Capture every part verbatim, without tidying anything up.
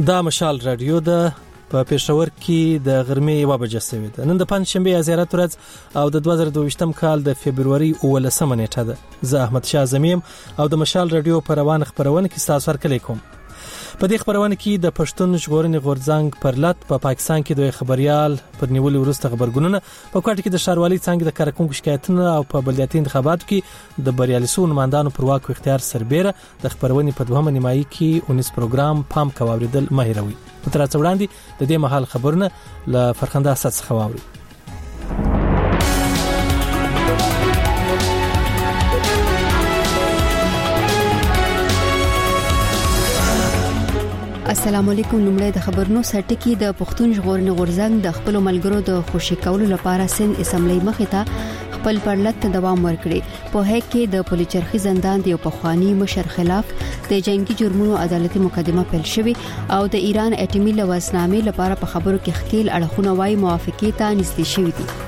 دا مشال رادیو ده په پېښور کې د غرمې یوه بجه شوې ده. نن د پنځشنبې زیارت ورځ او د دوه زره دوه کال د فبروري اوولسمه نیټه ده. زه احمد شاه زمیم او د مشال رادیو په روان خبرونه کې تاسو سره کوم. په دې خبرونه کې د پښتون ژغورنې غورځنګ پرلط په پا پاکستان کې دوی خبريال پر نیولې وروسته خبرګونونه په کوټه کې د شاروالي څنګه د کارکونکو شکایتونه او په بلدیاتي انتخاباتو کې د بریالیسو نمائندانو پر واک اختیار سربېره د خبرونې په دوهمه نیمایي کې اونیس پروګرام پام کووریدل مهیروي. په تر څو وړاندې د دې مهال خبرونه ل فرخنده اساس څخه واوري. السلام علیکم. لومړی د خبرونو سرټکی د پښتون ژغورنې غورځنګ د خپل ملګرو د خوشی کولو لپاره سند اسمبلی مخې ته خپل پرلط ته دوام ورکړي. په هک کې د پولیچرخي زندان دی په خواني مشر خلاف د جنگي جرمونو عدالتي مقدمه پیل شوې او د ایران اټومي لوثنامې لپاره په خبرو کې خکیل اړخونه وايي موافقه ته نږدې شوې دي.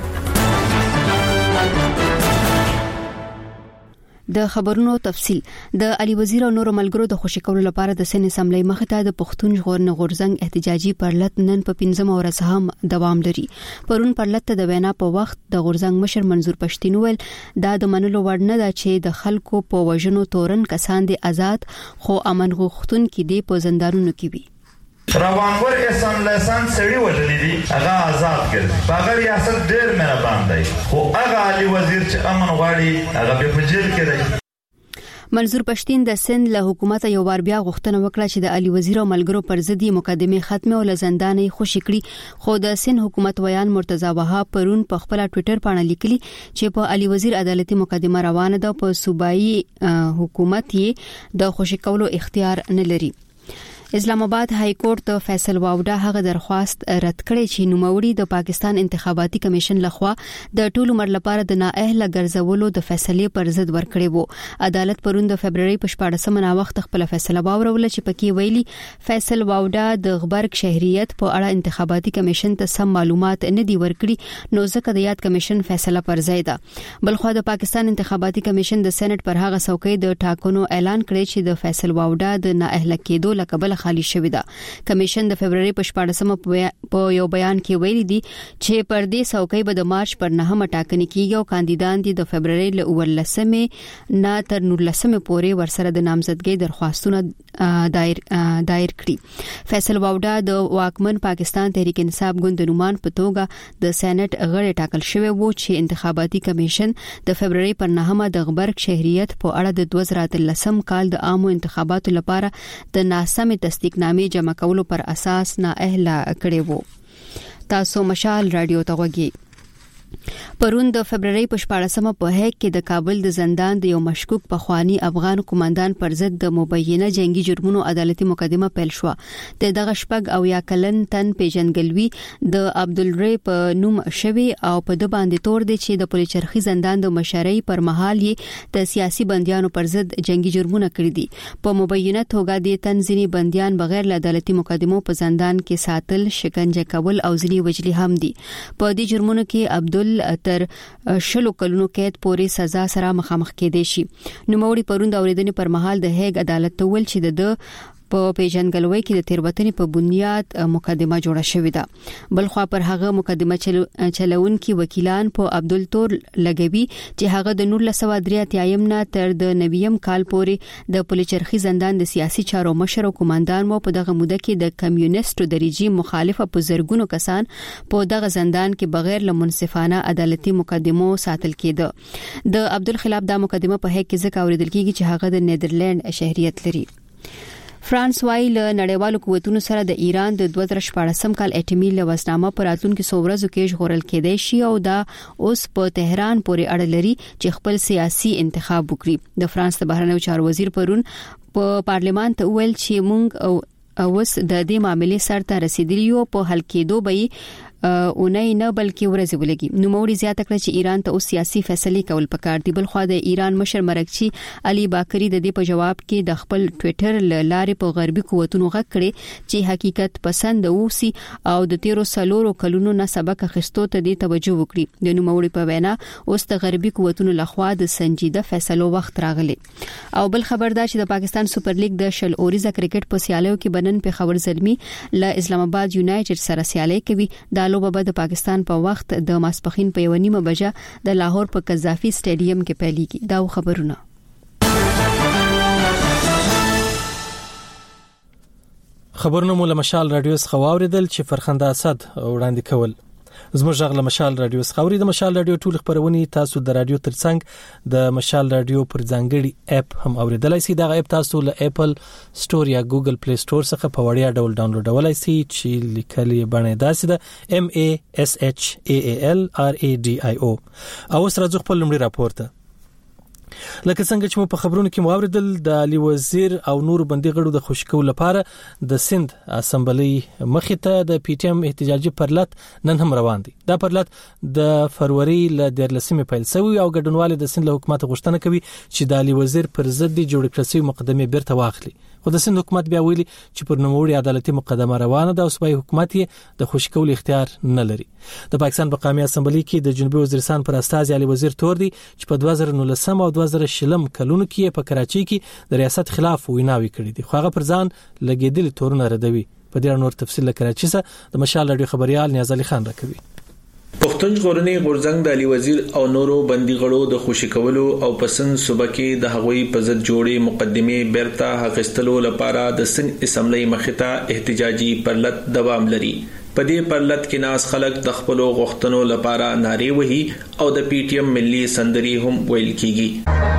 د خبرونو تفصيل. د علي وزیر او نور ملګرو د خوشی کولو لپاره د سن اسمبلی مخې ته د پښتون ژغورنې غورځنګ احتجاجي پرلط نن په پنځمه ورځ هم دوام لري. پرون پرلط د وینا په وخت د غورځنګ مشر منظور پښتين ویل دا د منلو وړ نه ده چې د خلکو په وژنو تورن کسان دي آزاد خو امن غوښتون کې دي په زندانونو کې وي. روانور احسان لسان سړی وژلې دي هغه آزاد کړي. هغه ریاست ډېر مهربان دی خو هغه علي وزیر چې امن غواړي هغه په جیل کې دی. منظور پښتين د سند له حکومت یو بار بیا غوښتنه وکړه چې د علي وزیر او ملګرو پر ضد مقدمه ختمه او لزندانې خوشی کړي. خو د سند حکومت ویان مرتضی وهاب پرون په خپل ټوئیټر باندې لیکلي چې په علي وزیر عدالتي مقدمه روانه ده. په صوبایي حکومت یې د خوشی کولو اختیار نه لري. اسلام آباد های کورټ د فیصل واوډا هغه درخواست رد کړی چې نوموړي د پاکستان انتخاباتي کمیشن لخوا د ټولو مر لپاره د نااهله ګرځولو د فیصلې پر ضد ورکړی وو. عدالت پرون د فبرवरी په شپږمه نا وخت خپل فیصله واورول چې پکې ویلي فیصل واوډا د غبرګ شهريت په اړه انتخاباتي کمیشن ته سم معلومات نه دی ورکړي نو ځکه د یاد کمیشن فیصله پر ځای ده. بلخو د پاکستان انتخاباتي کمیشن د سېنات پر هغه څوکۍ د ټاکنو اعلان کړی چې د فیصل واوډا د نااهله کېدو لقب خالی شوې ده. کمیشن د فبرवरी په شپږمه په یو بیان کې ویلي دي چې پر دې څوکۍ به د مارچ پر نهمه ټاکنې کیږي او کاندیدان دي د فبرवरी له اولسمه نه تر نولسمه پورې ورسره د نامزدګۍ درخواستونه دایر دایر کړي. فیصل واوډا د واکمن پاکستان تحریک انصاف ګوند نومان په توګه د سېنات غړی ټاکل شوی وو چې انتخاباتي کمیشن د فبرवरी پر نهمه د غبرګ شهريت په اړه د دوه زره اتلسم کال د عامو انتخاباتو لپاره د ناسمه تصدیق نامې جمع کولو پر اساس نااهله کړي وو. تاسو مشال رادیو ته وګورئ. پرون د فبرवरी په شپږمه په هک کې د کابل د زندان د یو مشکوک په خواني افغان کمانډان پر ضد د مبینه جنگي جرمونو عدالتي مقدمه پیل شو. د دغه شپږ او یا کلن تن پیژنګلوي د عبدالری په نوم شوی او په د باندې تور دي چې د پولیچرخي زندان د مشرۍ پر مهال یې د سیاسي بنديانو پر ضد جنگي جرمونه کړی دي. په مبینه توګه د تنظیمي بنديان بغیر له عدالتي مقدمو په زندان کې ساتل، شکنجه کول او ځلي وجلي هم دي. په دې جرمونو کې عبدل تر شلو کلونو قید پورې سزا سره مخامخ کېدې شي. نوموړي پرون د اوریدنې پر مهال د هیګ عدالت ته ویل چې د په پیژنګلوي کې د تیروتنې په بنیاد مقدمه جوړه شوې ده. بلخو پر هغه مقدمه چلون کې وکیلان په عبدالتور لګوي چې هغه د نور لسوا دریاتیم نه تر د نویم کال پورې د پولیچرخي زندان د سیاسي چارو مشر او کمانډان مو په دغه موده کې د کمیونیستو د رژیم مخالفه په زرګونو کسان په دغه زندان کې بغیر له منصفانه عدالتي مقدمو ساتل کېده. د عبدل خلاف دا مقدمه په هک کې ځکه اوریدل کېږي چې هغه د نیدرلند شهريت لري. فرانس وايي له نړیوالو قوتونو سره د ایران د دوه زره شپږم کال اټومي لوثنامه پر راتلونکو څو ورځو کې ژغورل کېدای شي او دا اوس په تهران پورې اړه لري چې خپل سیاسي انتخاب وکړي. د فرانس د بهرنیو چارو وزیر پرون په پارلمان ته ویل چې موږ او اوس د دې معاملې سره ته رسیدلی یو په حل کېدو به اونۍ نه بلکې ورځې ولګي. نو موري زیاته کړ چې ایران ته اوس سیاسي فیصله کول پکار دي. بل خو د ایران مشر مرکچی علي باکری د دې په جواب کې د خپل ټوئیټر لارې په غربي قوتونو غږ کړي چې حقیقت پسند اوسي او د تیرو سلورو کلونو نه سبق اخیستو ته دې توجه وکړي. د نو موري په وینا اوس د غربي قوتونو لخوا د سنجیده فیصلو وخت راغلی. او بل خبر دا چې د پاکستان سپر لیګ د شل اوریزه کرکټ په سیالیو کې بنن په خبر زلمی ل اسلام آباد یونایټډ سره سیالي کوي. د لوبه به د پاکستان په وخت د ماسپخین په یو نیمه بجه د لاهور په قذافي سټیډیم کې پیلېږي. دا خبرونه خبرونه مو له مشال رادیو څخه واوریدل چې فرخنده اسد وړاندې کول. زموږ غږ له مشال رادیو څخه اوري. د مشال رادیو ټول خبرونه تاسو د رادیو ترڅنګ د مشال رادیو پر ځانګړي اپ هم اوریدلای شئ. دا اپ تاسو له اپل سٹور یا ګوګل پلی سٹور څخه په وړیا ډول ډاونلوډولای شئ چې لیکلي باندې داسې ده ام ا اس اچ ا ا ال ار ا ډي آی او. او سره ځو خپل لمړي راپورته. لکه څنګه چې مو په خبرونو کې موریدل د علي وزیر او نور بندي غړو د خوشکول لپاره د سند اسمبلی مخې ته د پی ټی ایم احتجاجي پرلط نن هم روان دي. دا پرلط د فروری ل دیرلسمې پیل شوی او ګډونوال د سند له حکومت غوښتنه کوي چې د علي وزیر پر ضد جوړ کړل شوی مقدمه بیرته واخلي. خو د سند حکومت بیا ویلي چې پر نوموړي عدالتي مقدمه روانه ده او صوبایي حکومت یې د خوشکول اختیار نه لري. د پاکستان په قومي اسمبلی کې د جنوبي وزیرستان پر استازي علي وزیر تور دي چې په دوه زره نولسم او دوه زره شلم کلونو کې په کراچۍ کې د ریاست خلاف ویناوي کړې دي. خو هغه پر ځان لګیدل تورونه ردوي. په دې نور تفصیل کراچۍ څخه د مشال رادیو خبريال نیاز علي خان راکوي. پښتون ژغورنې غورځنګ د علي وزیر او نورو بندي غړو د خوشي کولو او پسند صوبه کې د هغوی په ضد جوړې مقدمه بیرته حقستلو لپاره د سن اسمبلی مخته احتجاجي پرلط دوام لري. په دې پرلط کې ناس خلک د خپل غوښتنو لپاره نارې وهي او د پی ټی ایم ملي سندري هم ویل کیږي.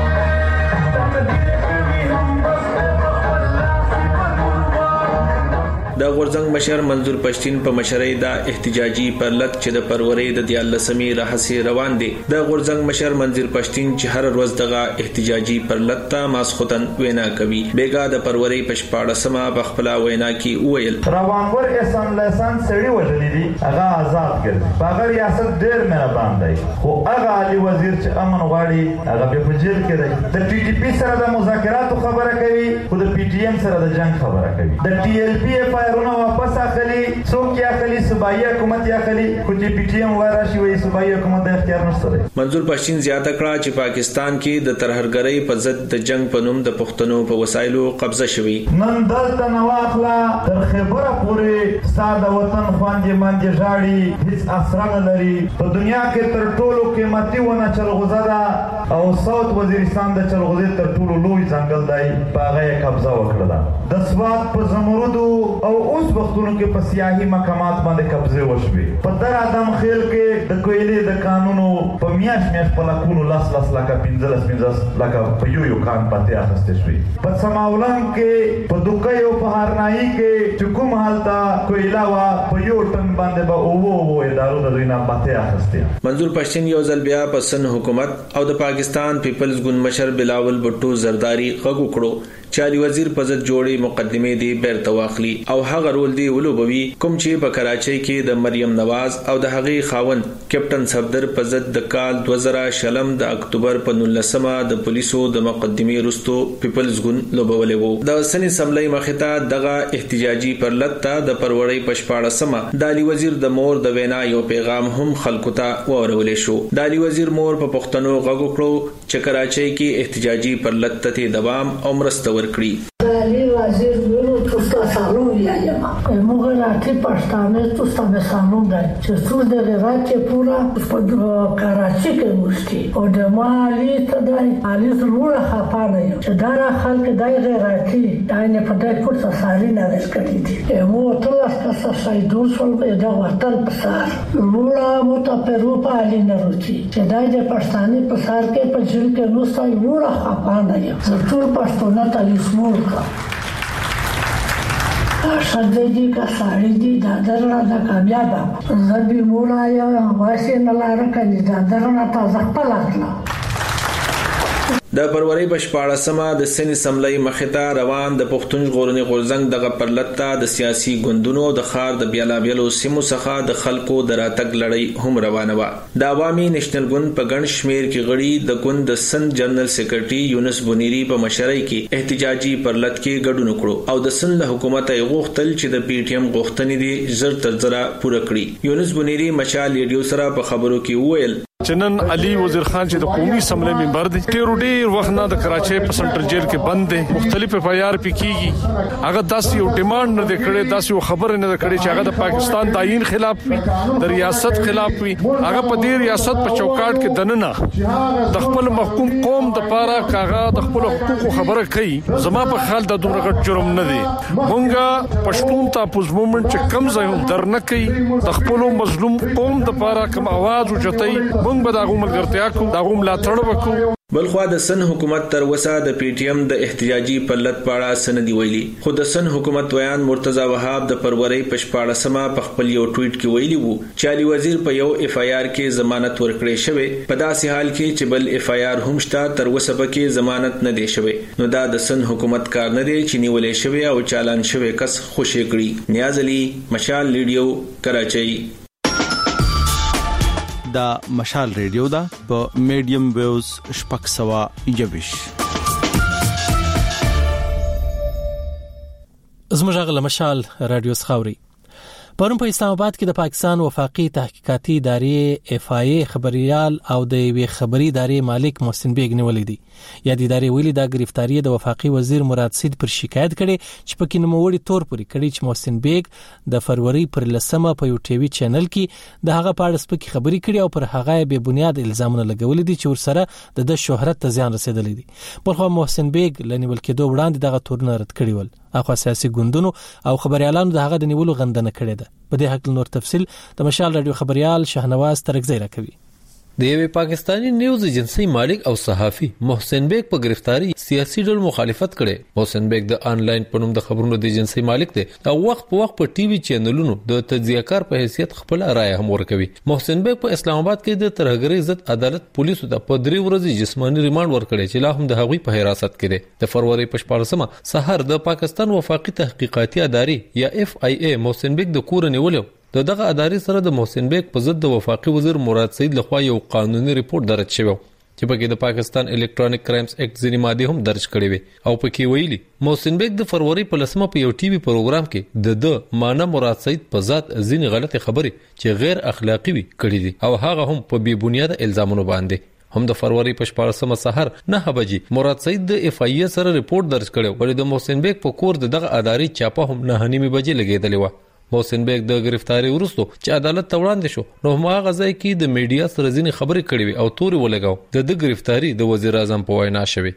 د غورځنګ مشر منظور پښتين په مشرۍ د احتجاجي پرلط چې د پروري د دیالسمي راهسي روان دي. د غورځنګ مشر منظور پښتين چې هر ورځ دغه احتجاجي پرلط ته ماسختن وینا کوي. بیګا د پروري پښپاړسمه بخپلا وینا کې ویل روانور اسان لسان سړی وژلې دي هغه آزاد ګرځي. په ریاست ډېر مهربان دی خو هغه علي وزیر چې امن غواړي هغه په جیل کې دی. د ټي ټي پی سره د مذاکراتو خبره کوي خو د پی ټی ایم سره د جنگ خبره کوي. د ټي ال پی اف رونه واپس اخلي څوک یا اخلي صوبایي حکومت یا اخلي خو چې پی ټی ایم ورشي وي صوبایي حکومت د اختیار نشته. منظور پښتين زیاته کړه چې پاکستان کې د ترهګرۍ په ضد د جنگ په نوم د پښتنو په وسایلو قبضه شوی. نن دلته نواخلا تر خبره پورې ساده وطن خوانجه مانجه ژاړي هیڅ اثر نه لري. په دنیا کې تر ټولو قیمتي ونه چلغوزه ده او ساوث وزیرستان د چلغوزې تر ټولو لوی ځنګل دی په هغه قبضه وکړه. د سواد په زمرودو او اوس وختونو کې په سیاحي مقامات باندې قبضه وشوي. په در ادم خیل کې د کویلې د قانونو په میاش میاش په لکونو لاس لاس لکه پنځلس پنځلس لکه په یو یو کان پاتې اخیستل شوي. په سماولنګ کې په دوکۍ او په هارنایي کې چې کوم حالته کویلا وا په یو ټن باندې به اوو اوو ادارو د دوی نه پاتې اخیستل. منظور پښتين یو ځل بیا په سن حکومت او د پاکستان پیپلز ګوند مشر بلاول بټو زرداری غږ وکړو چې علي وزیر په ضد جوړې مقدمه دی بیرته واخلي او هغه رول دی ولوبوي کوم چې په کراچۍ کې د مریم نواز او د هغې خاوند کیپټن صفدر په ضد د کال دوه زره شلم د اکتوبر په نولسمه د پولیسو د مقدمه رستو پیپلز ګوند لوبولې وو. د سن اسمبلی مخته دغه احتجاجي پرلط ته د پروري پښپاړسمه د علي وزیر د مور د وینا یو پیغام هم خلکو ته ورولې شو. د علي وزیر مور په پښتنو غږ وکړو چې کراچۍ کې احتجاجي پرلط ته دوام او مرسته ورکړي. علي وزیر ګورو تاسو سالو یایم موږ راځي پښتانه تاسو به سالو دی چې څو د راځي پورا په کراچۍ کې مشتي او د مالي تدای علي ضرور خپانه چې دا خلک دای غیرتی داینه په دای پورته ساري نه رسکټي دي مو ټول تاسو سایدور سول دا وطن پسار لوړه مو ته پرو په علي نه روچي چې دای د پښتانه پسار کې په ځل کې نو سای لوړه خپانه یو ټول پښتون ته لیسمور شدی دی کا ساری دی دادر را دا کامیابا زبی مولا یا واسی نلارا کنی دادر را تا زخپل اطلا د فروری په شپاړسمه د سن اسمبلی مخته روان د پښتون ژغورنې غورځنګ دغه پرلطه د سیاسي ګوندونو د خار د بیلابیلو سیمو څخه د خلکو د راتګ لړۍ هم روانه و. د عوامي نېشنل ګوند په ګڼ شمیر کې غړي د ګوند د سند جنرال سیکریټري یونس بنيري په مشرۍ کې احتجاجي پرلط کې ګډون وکړو او د سند حکومت یې غوښتل چې د پی ټی ایم غوښتنې دي زر تر زره پوره کړي. یونس بنيري مشال ریډیو سره په خبرو کې وویل چنن علي وزیر خان چې د قومي اسمبلی ممبر دی ډېر ډېر وخت نه د کراچۍ په سنټرل جیل کې بند دي مختلف اف آی آر پی کیږي هغه داسې یو ډیماند نه کړي داسې یو خبره نه کړي چې هغه د پاکستان داین خلاف وي د ریاست خلاف وي هغه په دې ریاست په چوکاټ کې دننه د خپل محکوم قوم د پاره کاغه د خپل حقوقو خبره کوي زما په خیال د دومره غټ جرم نه دی. مونږه پښتون تاسو مومنت چې کم ځای هم درنه کوي د خپل مظلوم قوم د پاره کوم आवाज اوچتای مونږ به دا غومل ګرځیا کو دا غوم لا تړ وکړو. بلخوا د سن حکومت تر وسه د پی ټی ایم د احتجاجي پرلط پاړه سندي ویلي خو د سن حکومت ویان مرتضی وهاب د فروری په شپاړسمه په خپل یو ټویټ کې ویلي وو چې علي وزیر په یو اف آی آر کې ضمانت ورکړې شوی په داسې حال کې چې بل اف آی آر هم شته تر وسه پکې ضمانت نه دی شوی نو دا د سن حکومت کار نه دی چې نیولې شوی او چالان شوی کس خوشی کړي. نیاز علي مشال ریډیو کراچۍ. دا مشال ریډیو دا په میډیم ویوز شپږ سوه یوویش. زموږ غل مشال رادیو سخاوري پرون په اسلام آباد کې د پاکستان وفاقي تحقیقاتي ادارې اف آی ای خبريال او د وی خبري ادارې مالک محسن بیگ نیولې دي. یا د ادارې ویلي دا گرفتاری د وفاقي وزیر مراد سید پر شکایت کړي چې پکې نوموړي تور پوري کړي چې محسن بیگ د فروری پر لسمه په یو ټي وي چینل کې د هغه پاړه سپکې خبري کړي او پر هغه به بنیاد الزامونه لګولې دي چې ورسره د شهرت ته زیان رسیدلی دي. بلخو محسن بیگ لنیول کېدو وړاندې دغه تورونه رد کړي ول. اخو سیاسي ګوندونو او خبريالانو د هغه د نیولو غندنه کړې ده. په دې حق نور تفصيل د مشال رادیو خبريال شهنواز ترکزی راکوي. د یوې پاکستانی نیوز ایجنسی مالک او صحافي محسن بیگ په گرفتاری سیاسي ډول مخالفت کړي. محسن بیگ د انلاین پنوم د خبرونو د ایجنسی مالک دی او وخت په وخت په ټي وي چینلونو د تجزیه‌کار په حیثیت خپل رائے هم ورکوي. محسن بیگ په اسلام آباد کې د ترهګرۍ ضد عدالت پولیسو ته په درې ورځې جسمانی ریماند ورکړي چې لا هم د هغوی په حراست کې دي. د فروری په شپاړسمه سحر د پاکستان وفاقي تحقیقاتي ادارې یا اف آی ای محسن بیگ د کور نیولو د دغه ادارې سره د محسن بیگ په ضد د وفاقي وزیر مراد سید لخوا یو قانوني ریپورت درج شوی چې پکې د پاکستان الکترونیک کرایمز اکټ ځینې ماده هم درج کړې وي او پکې ویلي محسن بیگ د فروری په لسمه په یو ټي وي پروګرام کې د د مانا مراد سید په ذات ځینې غلطي خبرې چې غیر اخلاقی وي کړې دي او هغه هم په بی بنیاد الزامونو باندې هم د فروری په شپاړسمه سحر نه بجې مراد سید د اف آی ای سره ریپورت درج کړو ولې د محسن بیگ په کور د دغه ادارې چاپه هم نه نیمه بجې لګیدلې و. محسن بیگ د گرفتاری وروسته چې عدالت ته وړاندې شو نو هغه ځای کې د میډیا سره ځینې خبرې کړې وي او توري ولګاو د د گرفتاری د وزیر اعظم په وینا شوی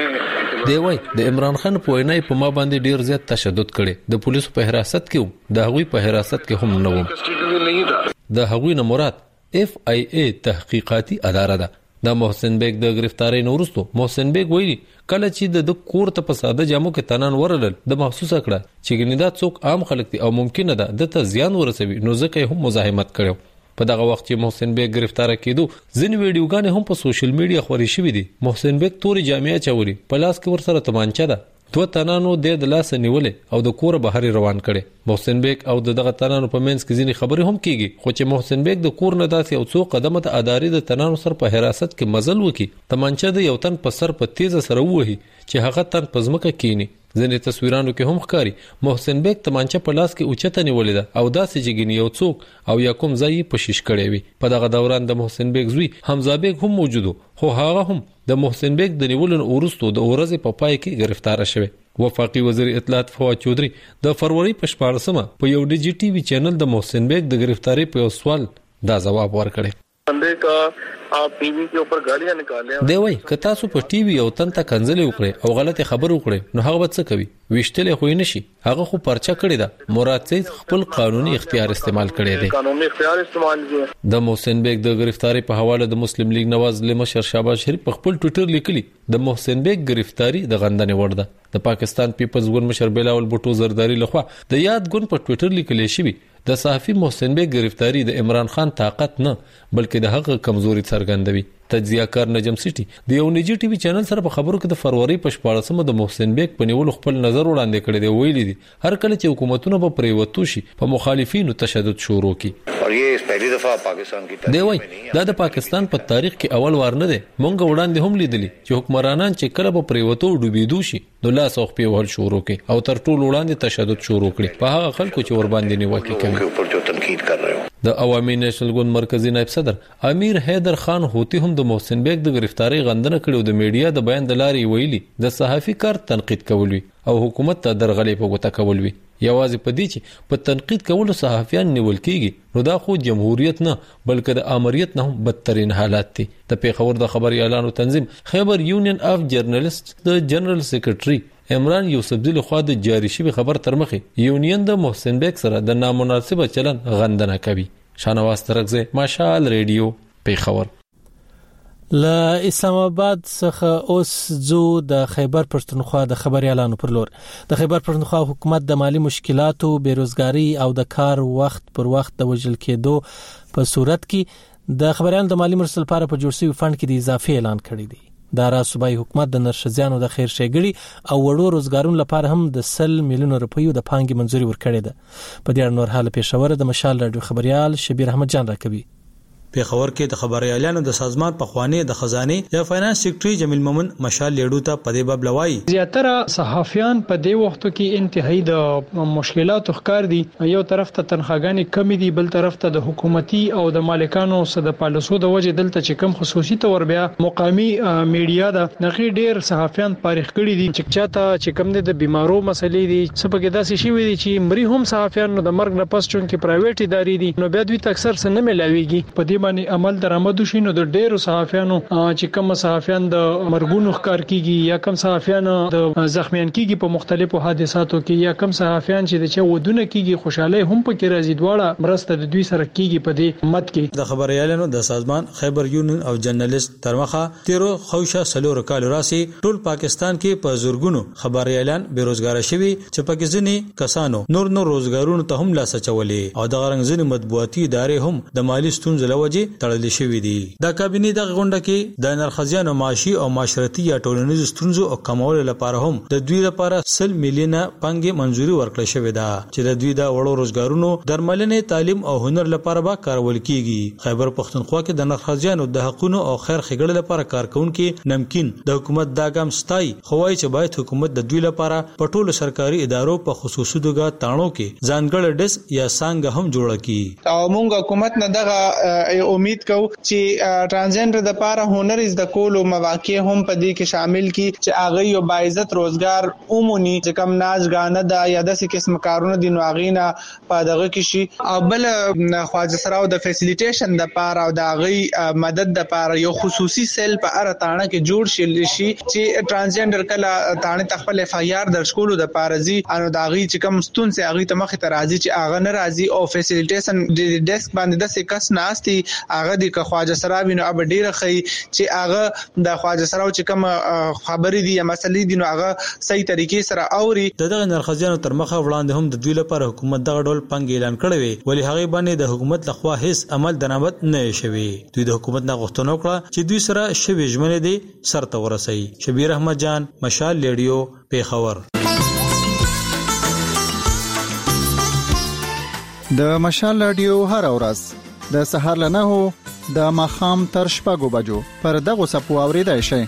دی وای د عمران خان په وینا په ما باندې ډیر زیات تشدد کړي د پولیسو په حراست کې د هغوی په حراست کې هم نه و. د هغوی نه مراد اف آی ای تحقیقاتي اداره ده. د محسن بیگ د گرفتاری وروسته محسن بیگ ویلي کله چې د کور ته په ساده جامو کې تنان ورلل د محسوسه کړه چې ګنیدا څوک عام خلک دي او ممکنه ده د ته زیان ورسوي نو ځکه هم مزاحمت کړو. په دغه وخت چې محسن بیگ گرفتار کېدو ځینې ویډیوګانې هم په سوشل میډیا خوري شوې دي. محسن بیگ توري جامې چولي په لاس کې ورسره تمانچه ده دوه تنانو د لاس نیولې او د کور بهر روان کړي. محسن بیگ او دغه تنانو په منځ کې ځینې خبرې هم کیږي خو چې محسن بیگ د کور نه داسې او څو قدمه د ادارې د تنانو سر په حراست کې مزل وکي تمانچه د یو تن په سر په تیز سره وهي چې هغه تن په ځمکه کینی. ځینې تصویرانو کې هم ښکاري محسن بیگ تمانچه په لاس کې اوچته نیولې ده او داسې چې ګنې یو څوک او یا کوم ځای په شیش کړی وي. په دغه دوران د محسن بیگ زوی حمزه بیگ هم موجود خو هغه هم د محسن بیگ د نیولو وروسته د ورځې په پای کې گرفتار شوی. وفاقي وزیر اطلاعات فواد چودري د فروری په شپاړسمه په یو ډي جی ټي وي چینل د محسن بیگ د گرفتاری په سوال دا جواب ورکړي. بندے کا آپ ٹی وی کے اوپر گالیاں نکالے دی وای که تاسو په ټي وي او تن ته کنځلې وکړي او غلطه خبر وکړي نو هغه څه کوي وشتلې خو نه شي هغه خو پرچا کړی دا مراد سید خپل قانوني اختیار استعمال کړی دی. قانوني اختیار استعمال کړی د محسن بیگ د گرفتاری په حواله د مسلم لیگ نواز مشر شهباز شریف په خپل ټوئیټر لیکلی د محسن بیگ گرفتاری د غندنې وړ ده. د پاکستان پیپلز ګوند مشر بلاول بوټو زرداری لخوا د یاد ګوند په ټوئیټر لیکلی شوی د صحافي محسن بیگ گرفتاری د عمران خان طاقت نه بلکې د هغه کمزوري څرګندوي. څرګندوي. تجزیه کار نجم سټي د یو نجی ټي وي چینل سره په خبرو کې د فروری په شپاړسمه د محسن بیگ په نیولو خپل نظر وړاندې کړی دی. ویلي دي هر کله چې حکومتونه په پریوتو شي په مخالفینو تشدد شروع کی. اور یہ پہلی دفعہ پاکستان کی دی وای دا د پاکستان په پا تاریخ کې اول وار نه دی. مونږ وړاندې هم لیدلی چې حکمرانان چې کله په پریوتو ډوبېدو شي نو لاس او خپل ول شروع کی او تر ټولو وړاندې تشدد شروع کړي په هغه خلکو چې ور باندې نیوکه کوي اوپر جو تنقید کر رہے ہو. د عوامي نېشنل ګوند مرکزی نائب صدر امیر حیدر خان هوتی هم د محسن بیگ د گرفتاری غندنه کړو. د میډیا د بیان د لارې ویلي د صحافي کار تنقید کول وی او حکومت ته درغلې په وته کول وی. یوازې په دې چې په تنقید کولو صحافیان نیول کیږي نو دا خو جمهوریت نه بلکې د امریت نه هم بدترین حالات دي. د پیښور د خبري اعلانو تنظیم خیبر یونین اف جرنالست د جنرال سیکریټري عمران یوسفزی له خوا د جاری شوی خبر تر مخې یونین د محسن بیگ سره د نامناسب چلن غندنه کوي. شانواز ترغزه ماشال ریډیو پیښور. له اسلام آباد څخه اوس زو د خیبر پښتونخوا د خبري اعلان پر لور. د خیبر پښتونخوا حکومت د مالی مشکلاتو، بیروزګاری او د کار وخت پر وخت د وژل کېدو په صورت کې د خبريالانو د مالی مرستې لپاره په جوړ شوی فند کې د اضافي اعلان کړی دی. د را صوبایي حکومت د نرښځانو د خیر ښېګړي او وړو روزګارونو لپاره هم د سل میلیون روپیو د پانګې منځوري ورکړې ده. په دې اړه نور حال پېښور د مشال رادیو خبريال شبیر احمد جان راکوي. پیښور کې د خبريالانو د سازمان په خواني د خزانه یا فاینانس سیکریټري جمیل مومن مشال لیډو ته په دې باب لوي. زیاتره صحافیان په دې وخت کې انتهایی د مشکلاتو ښکار دي. یو طرف ته تنخواګانې کم دي، بل طرف ته د حکومتي او د مالکانو سره د پالیسو د وجه دلته چې کم خصوصي تور بیا مقامی میډیا د نخي ډیر صحافیان پارخ کړي دي چې چاته چې کم دي د بیمارو مسلې دي سبګه داسې شي وي چې مری هم صحافیان د مرګ نه پس چون کې پرایویټ ادارې دي نو بیا دوی اکثر سره نه ملاويږي. په دې باندې عمل درآمد شي نو د ډیرو صحافیانو چې کوم صحافیان د مرګونو ښکار کیږي یا کوم صحافیان د زخمیان کیږي په مختلفو حادثاتو کې یا کوم صحافیان چې د چا ودونه کیږي خوشاله هم پکې راځي دواړه مرسته د دوی سره کیږي په دې مت کې. د خبريالانو د سازمان خیبر یونین او جرنالست ترمخه تیرو خوشا سلور کال راسي ټول پاکستان کې په زورګونو خبريالان بیروزګار شوي چې پکې ځنی کسانو نور نور روزګارونو ته هم لاس چولې او د غرنګ مطبوعاتي ادارې هم د مالی ستونزې لوجه تړل شوی دي. د کابینې د غونډه کې د نرخزیانو معاشي او معاشرتي یا ټولنیز ستونزو او کمولو لپاره هم د دوی لپاره سل میلیونه پانګې منځوري ورکړل شوې ده چې د دوی د وړو روزګارونو درملنې تعلیم او هنر لپاره به کارول کیږي. خیبر پښتونخوا کې د نرخزیانو د حقوقو او خیر ښېګړې لپاره کارکونکو نمکین د حکومت دا ګام ستای خوای چې باید حکومت د دوی لپاره په ټولو سرکاري ادارو په خصوصي توګه تاڼو کې ځانګړی ډیس یا څنګه هم جوړ کړي. او موږ حکومت نه دغه امید کو چې ترانسجنډر د لپاره هنر از د کولو مواقع هم په دې کې شامل کی چې هغه یو باعزت روزګار عمومي چې کم ناز غانه د یا د قسم کارونه د نوغینا په دغه کې شي او بل خواجه سراو د فیسیلیټیشن د لپاره او د غي مدد د لپاره یو خصوصي سیل په اره تانه کې جوړ شي شي چې ترانسجنډر کله تانه تخپل اف آی آر درج کولو د لپاره زی انو د غي چې کم ستون سي هغه ته مخ ته راځي چې هغه نه راځي او فیسیلیټیشن د ډیسک باندې د کس ناشتي هغه د خواجه سراوی نو اب ډیره خي چې هغه د خواجه سراو چې کوم خبرې دي یا مسلې دي نو هغه صحیح طریقې سره اوري. دغه نرخزیانو تر مخه وړاندې هم د دوی لپاره حکومت دغه ډول پنګ اعلان کړی وی ولی هغه باندې د حکومت لخوا هیڅ عمل درآمد نه شوی. دوی د حکومت نه غوښتنه وکړه چې دوی سره شوی ژمنې دي سرته ورسي. شبیر احمد جان مشال ریډیو پیښور. د مشال رادیو هر ورځ د سهار لنه هو د ماخام تر شپږو بجو پر دغه سپو اوریدای شي.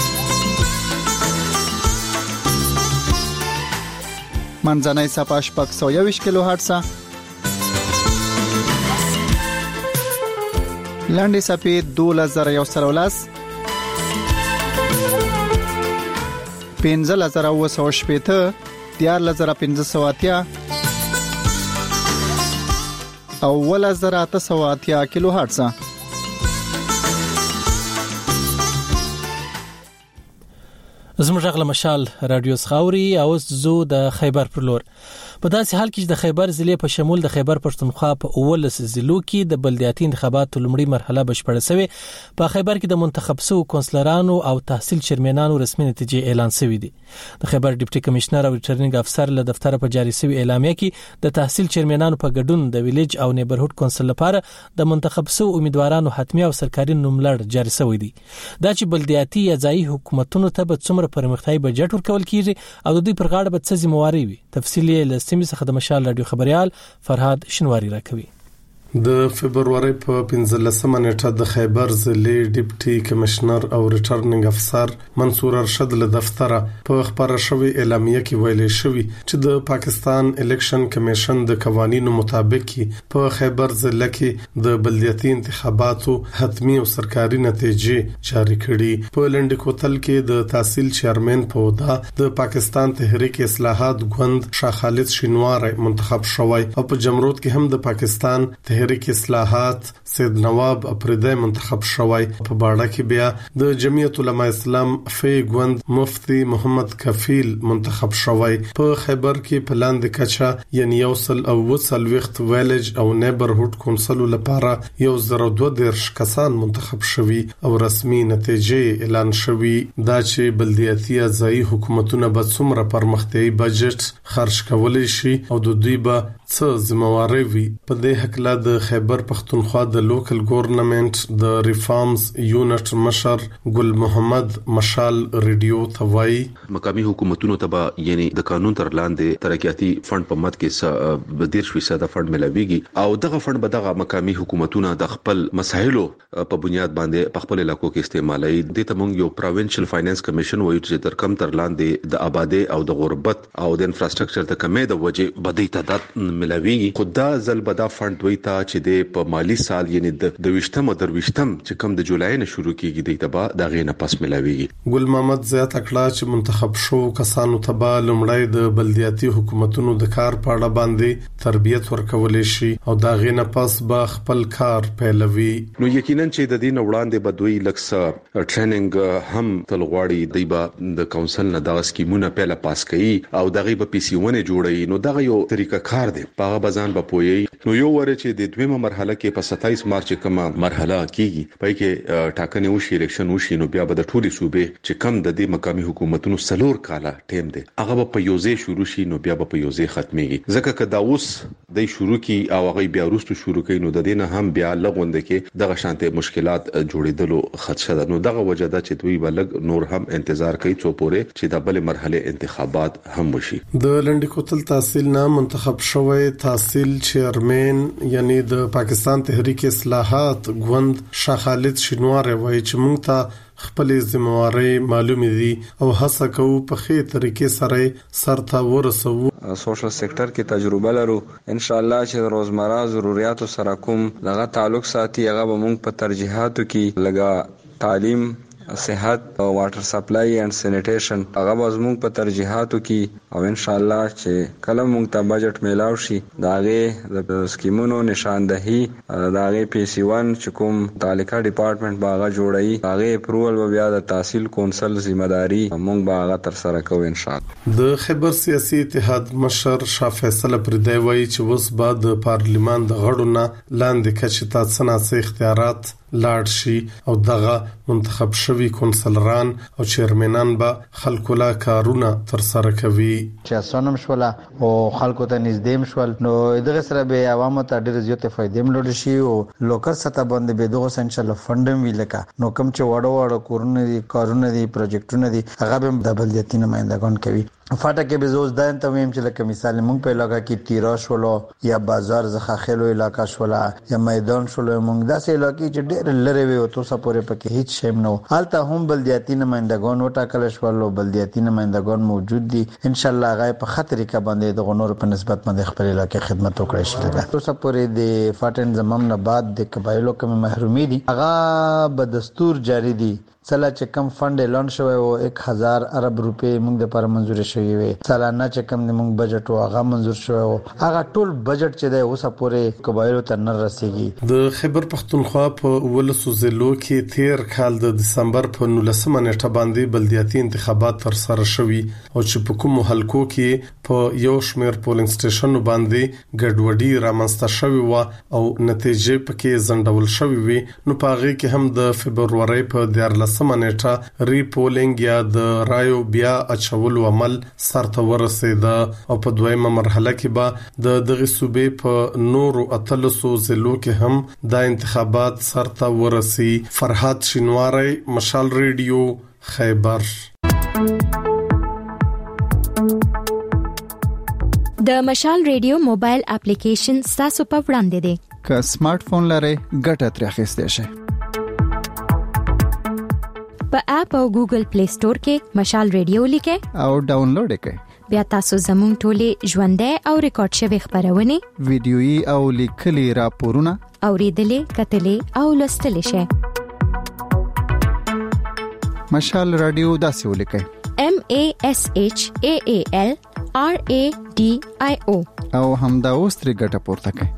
منځنۍ صفه شپږ سوه یوویشت کیلو هرتز، لاندې صفې دولس زره یو سل ولس، پنځه زره اوه سوه شپېته، دیارلس زره پنځه سوه اتیا او ولس زره اته سوه اتیا کیلو هرتز. زموږ غل مشال رادیو سخاوري او زو د خیبر پر لور. په داسې حال کې چې د خیبر ضلع په شمول د خیبر پښتونخوا په اولس ضلعو کې د بلدیاتي انتخاباتو لومړی مرحله بشپړه شوې. په خیبر کې د منتخب شوو کونسلرانو او تحصیل چیرمنانو رسمي نتیجې اعلان شوې دي. د خیبر ډیپټي کمشنر او ریټرنینګ افسر له دفتر په جاری شوی اعلامیه کې د تحصیل چیرمنانو په ګډون د ویلیج او نیبرهود کونسل لپاره د منتخب شوو امیدوارانو حتمی او سرکاري نوملړ جاری شوی دی. دا چې بلدیاتي یا ځایي حکومتونو ته به څومره پرمختیايي بجټ ورکول کیږي او د دوی پر غاړه به څه ذمہواري وي. تفصیل یې له سیمې څخه د مشال رادیو خبريال فرهاد شنواری راکوي. د فبرवरी په پنځلسمه نیټه د خیبر ضلع ډیپټي کمشنر او ریټرنینګ افسر منصور ارشد له دفتره په خبره شوی اعلامیه کې ویل شوی چې د پاکستان الیکشن کمیشن د قوانینو مطابق په خیبر ضلع کې د بلدیاتي انتخاباتو حتمی او سرکاري نتیجې جاری کړي. په لنډ کوتل کې د تحصیل چیرمن په ودا د پاکستان تحریک اصلاحات ګوند شاه خالد شینوار منتخب شوی او په جمرود کې هم د پاکستان تحریک اصلاحات سید نواب اپریدی منتخب شوی. په باړه کې بیا د جمعیت علماء اسلام فی ګوند مفتی محمد کفیل منتخب شوی. په خیبر کې په لاندې کچا یعنی یوصل او وصل وخت ویلیج او نیبرهود کونسل لپاره یو زره دوه دیرش کسان منتخب شوی او رسمي نتیجې اعلان شوی. دا چې بلدیاتي ځایي حکومتونه به څومره پرمختیايي بجټ خرج کولای شي او د دوی به څه ذمہواری وي. په دې حق لا د خیبر پښتونخوا د لوکل ګورنمنت د ریفارمز یونټ مشر ګل محمد مشال ریډیو توای مقامی حکومتونو ته یعنی د قانون تر لاندې ترقیاتي فند په مد کې د ډیر فیصد فند ملاويږي او دغه فند به دغه مقامی حکومتونه د خپل مسایلو په بنیاد باندې په خپل علاقو کې استعمالوي. د تمنګ یو پروینشل فاینانس کمیشن وایي چې تر کم تر لاندې د آبادی او د غربت او د انفراستراکچر د کمې د وجې بدی تعداد ملاويږي. خدا زل بدا فند دوی ته چې د په مالی سال یعنی د دویشتم او درویشتم چې کم د جولای نه شروع کیږي د تبا د غینه پس ملاويږي. ګل محمد زیات کړه چې منتخب شو کسانو تبا لمړی د بلدیاتي حکومتونو د کار په اړه باندې تربیت ورکول شي او د غینه پس به خپل کار پیلوي. نو یقینا چې د دین وړاندې بدوي لکس ټریننګ هم تلغواړي دی به د کونسل نه د سکیمونه پیله پاس کړي او دغه به پیسیونه جوړي. نو دغه یو طریقه کار دی په بازان به پوي. نو یو ور چې د دویمه مرحله کې په ستایس مارچ کومه مرحله کیږي پای کې ټاکنې وشي الیکشن وشي نو بیا به د ټولي صوبې چې کم د دې مقامی حکومتونو سلور کاله ټیم دی هغه په یوځې شروع شي نو بیا به په یوځې ختميږي. ځکه که دا اوس د شروع کی او هغه بیا وروسته شروع کوي نو د دینه هم بیا لغوند کې دغه شانته مشکلات جوړېدلو خدشه ده. نو دغه وجه ده چې دوی بلګ نور هم انتظار کوي څو پورې چې د بل مرحله انتخابات هم وشي. د لنډ کوتل تحصیل نه منتخب شوی تحصیل چیرمن یعنی د پاکستان تحریک اصلاحات ګوند شاه خالد شینوار وایي چې موږ ته خپل ذمہواری معلومه دي او هڅه کوو په خې طریقې سره سرته ورسو. سوشل سېکټر کې تجربه لرو ان شاء الله چې روزمره ضرورتو سره کوم دغه تعلق ساتي هغه به موږ په ترجیحاتو کې لګا تعلیم صحت او واټر سپلای اینڈ سینیټیشن هغه زموږ په ترجیحاتو کې او ان شاء الله چې کله موږ ته بجټ میلاو شي داغه د سکیمونو نشاندهي داغه پی سی ون چې کوم تعلقه ډپارټمنټ باغه جوړي هغه اپروول به بیا د تحصیل کونسل ذمہداري موږ باغه تر سره کوو ان شاء الله. د خیبر سیاسي اتحاد مشر شاه فیصل پردی وایي چې اوس بعد د پارلیمان د غړو نه لاندې کچې تاسو نه اختیارات لاړ شي او دغه منتخب شوی کونسلران او چیرمنان به خلکو لا کارونه تر سره کوي. چې اسونم شول او خلکو ته نږدې شول نو دغه سره به عوامو ته ډېر زیات فائدې ملوي شي او لوکل سطح باندې به دغه ان شاء الله فندم ویلکا نو کوم چې وړو وړو کورونه دي کارونه دي پروجیکټونه دي هغه به د بلدیاتي نمائندگان کوي. فاټه کې به زوز دان ته ویم چې لکه مثال مونږ په علاقہ کې تیرا شولو یا بازار زخاخلو علاقہ شولا یا میدان شولو مونږ داسې علاقې چې ډېر لری وي او تاسو پورې پکې هیڅ شیم نو حالته هم بلدیاتي نمائندگان وټاکل شول او بلدیاتي نمائندگان موجود دي ان شاء الله غای په خطر کې باندې د غنور په نسبت باندې خپل علاقې خدمت وکړي شي. تاسو پورې د فاټن زمام نه بعد د قبایلو کوم محرومي دي هغه به دستور جاری دي. سلا چې کم فند اعلان شوی او هزار ارب روپے موږ د پر منزور شوی وي. سالانه چې کوم موږ بجټ او هغه منزور شو هغه ټول بجټ چې د اوسه پورې قبایلو ته نه رسیږي. د خیبر پختونخوا په ولسو ضلعو کې تیر کال د دسمبر په نولسمه نیټه باندې بلدیاتي انتخابات تر سره شوي او چې په کومو حلقو کې په یو شمېر پولینګ سټیشن باندې ګډوډي رامنځته شوې و او نتیجې پکې ځنډول شوې وي. نو په هغه کې هم د فبرवरी په دیارلسمه نیټه ری پولینګ یا د رایو بیا اچولو عمل سرته ورسېد او په دویمه مرحله کې به د دغه صوبې په نورو اتلسو ضلعو کې هم د انتخابات سرته ورسي. فرحات شینواری، مشال ریډیو، خیبر. د مشال ریډیو موبایل اپلیکیشن تاسو په وړاندې دی. که سمارټ فون لرئ ګټه ترې اخیستئ شئ. په اپ او ګوګل پلی سٹور کې مشال ریډیو لیکئ او ډاونلوډ کړئ. بیا تاسو زموږ ټولې ژوندۍ او ریکارډ شوی خبرونه، ویډیويي او لیکلي راپورونه اوریدلې، کتلې او لوستلې شئ. مشال رادیو داسې ولیکئ: M A S H A A L R A D I O او همدا اوس ترې ګټه پورته کړئ.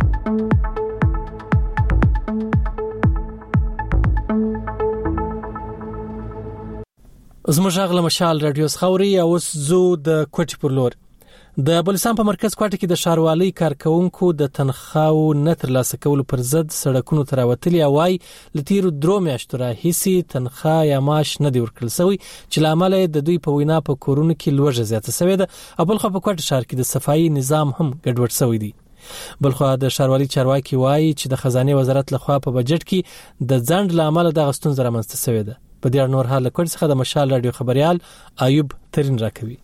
زموږ غږ له مشال رادیو خوري او اوس زو د کوټي پر لور. د بلوچستان په مرکز کوټه کې د شاروالۍ کارکونکو د تنخواو نه ترلاسه کولو پر ضد سړکونو ته راوتلي او وايي لتیرو درو میاشتو راهیسي تنخوا یا معاش نه دی ورکړل شوی چې لامل د دوی په وینا په کورونو کې لوږه زیاته شوې ده. او بلخو په کوټه شهر کې د صفایي نظام هم ګډوډ شوی دی. بلخو د شاروالۍ چارواکي وايي چې د خزانه وزارت لخوا په بجټ کې د ځند لامل د غستون زره منځته شوی ده. په دې نور حال کوټ څخه د مشال رادیو خبريال ایوب ترين راکوي.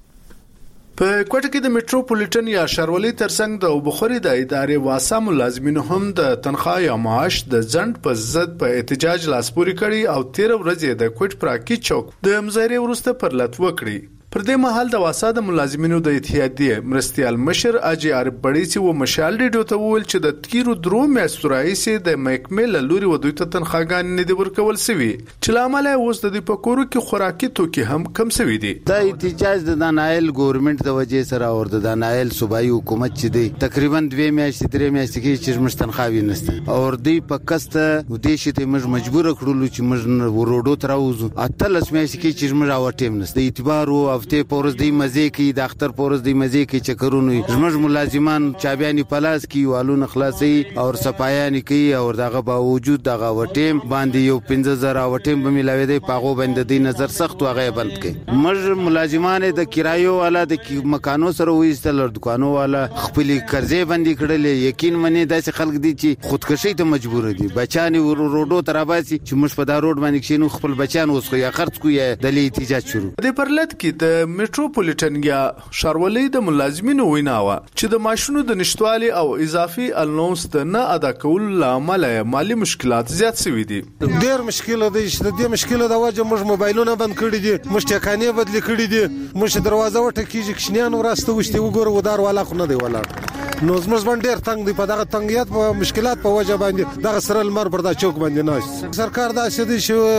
په کوټه کې د میټروپولیټن یا شاروالۍ ترڅنګ د وبخوري د ادارې واسه ملازمینو هم د تنخوا یا معاش د ځند په ضد په احتجاج لاسپوري کړي او تیر ورځې د کوټ پراکی چوک د مظاهره ورسته پر لټ وکړي. پر دې مهال د واسه د ملازمینو د اتحادیې مرستيال مشر اجي عارف بړی چې و مشال ډیډو ته ویل چې د تیرو درو میاشتو راهیسې د محکمې لوري و دوی ته تنخواګان نه دی ورکول سوي چې لامل اوس د په کورو کې خوراکي توکي هم کم سوي دي. د احتجاج د نایل ګورنمنت د وجې سره او د نایل صوبایي حکومت چې دی تقریبا دوه میاشتې درې میاشتې کې چې موږ تنخواوي نشته او دوی په کسته و دې شته موږ مجبور کړو چې موږ وروډو تراوزو اتلس میاشتې کې چې موږ اوټیم نشته اعتبار او افته پورز دی مزه کې د اختر پورز دی مزه کې چکرونه زموږ ملازمان چابياني پلاس کې والو خلاصي او صفایاني کې او دغه باوجود دغه وټیم باندې یو پنځه زره وټیم به ملاوي دی پاغو باندې دی نظر سخت واغې بند کې موږ ملازمان د کرایو والا د مکانو سره وېستل دکانو والا خپل قرضې باندې کړل یقین منی داسې خلک دي چې خودکشي ته مجبور دي بچانی روډو تراباسي چې موږ په دا روډ باندې کښینو خپل بچان اوس خو یا خرڅ کوی د احتجاج شروع د پرلط کې د میټروپولیټن یا شاروالۍ د ملازمینو ویناوه چې د ماشونو د نشټوالي او اضافي النوس د نه ادا کول لامل مالی مشکلات زیات شوي دي. ډېر مشکل دی چې د دې مشکل د وجه موږ موبایلونه بند کړی دي موږ ټکانې بدل کړی دي موږ دروازه وټکیږي کښنیان وراسته وشته وګوره ودار والا خو نه دی ولاړ نو زموږ باندې ډېر تنگ دی په دغه تنګیت په مشکلات په وجه باندې دغه سره لمر پر دا چوک باندې ناش سرکار دا سدي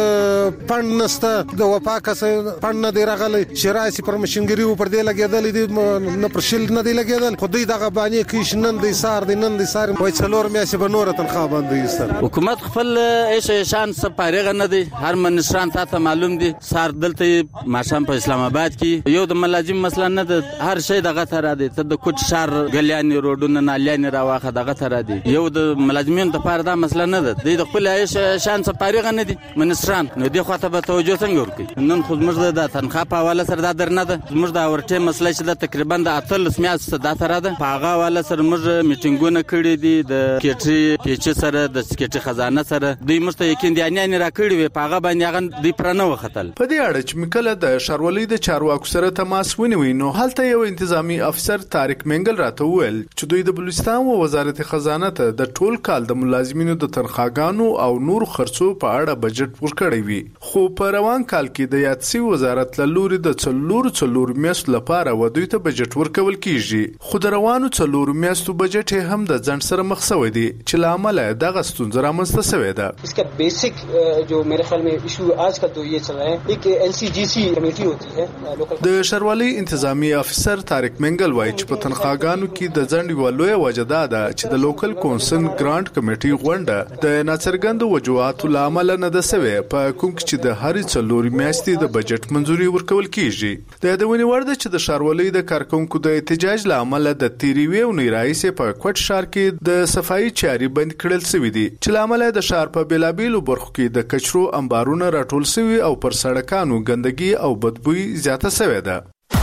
چې پند نسته د وپاکه پند نه دی راغلی شرایسي پر مشنګری پر دې لګیدل دي نه پر شل نه دی لګیدل خو دوی دغه باندې کې نن دی سار دی نن دی سار وای څلور میاشتې به نور تنخوا باندې ایستل. حکومت خپل ایش شان سپارغه نه دی هر منشران ته معلوم دي سار دلته ماشام په اسلام آباد کې یو د ملازم مثلا نه د هر شی دغه تر دی ته د کوټ شهر غلیان روډونه نالیان راواخه دغه تر دی یو د ملازمین ته پاره دا مسله نه ده د خپل ایش شان سپارغه نه دي منشران نو دی خو ته به توجه څنګه ورکړي نن خو موږ د تنخوا په حواله سره دا درنه ده موږ دا ورته مسله چې د تقریبا د اتلس میاشتې دا تر ده په هغه حواله سره موږ میټینګونه کړی دي د کېټي پیچ سره د کېټي خزانه سره دوی مست یقین دي ان را کړی وي په هغه باندې هغه دی پرنه وختل. په دې اړه چې مکله د شاروالۍ د چارواکو سره تماس ونیوي نو هلته یو انتظامی افسر طارق منګل راته وویل چې دوی د بلوچستان و وزارت خزانه ته د ټول کال د ملازمینو د تنخواګانو او نور خرڅو په اړه بجټ ورکړی وي، خو په روان کال کې د یادسي وزارت له لوري د څلور څلور میاشتو لپاره و دوی ته بجټ ورکول کیږي، خو د روانو څلور میاشتو بجټ هم د ځنډ سره مخ شوی دی چې له امله دغه ستونزه رامنځته شوې ده. इसका बेसिक जो मेरे ख्याल में इशू आजकल तो ये चल रहा है एक एलसीजीसी कमेटी होती है د شروالي انتظامی افسر طارق منګل وایي چې په تنخواګانو کې د ځنډ یو لوی وجه ده چې د لوکل کونسل ګرانټ کمیټي غونډه د ناڅرګند وجوهاتو لامل نه ده سوي په کوم کې چې د هرې څلور میاشتې د بجټ منځوري ورکول کیږي. د یادونې وړ ده چې د شروالي د کارکونکو د احتجاج لامل د تیریوي او نایسه په کوټ شهر کې د صفایي چاري بند کړل شوې دي چې لامل د شهر په بیلابیلو برخو کې د کچرو انبارونه راټول شوي او پر سړکانو ګندګي او بدبوي زیاته شوې ده.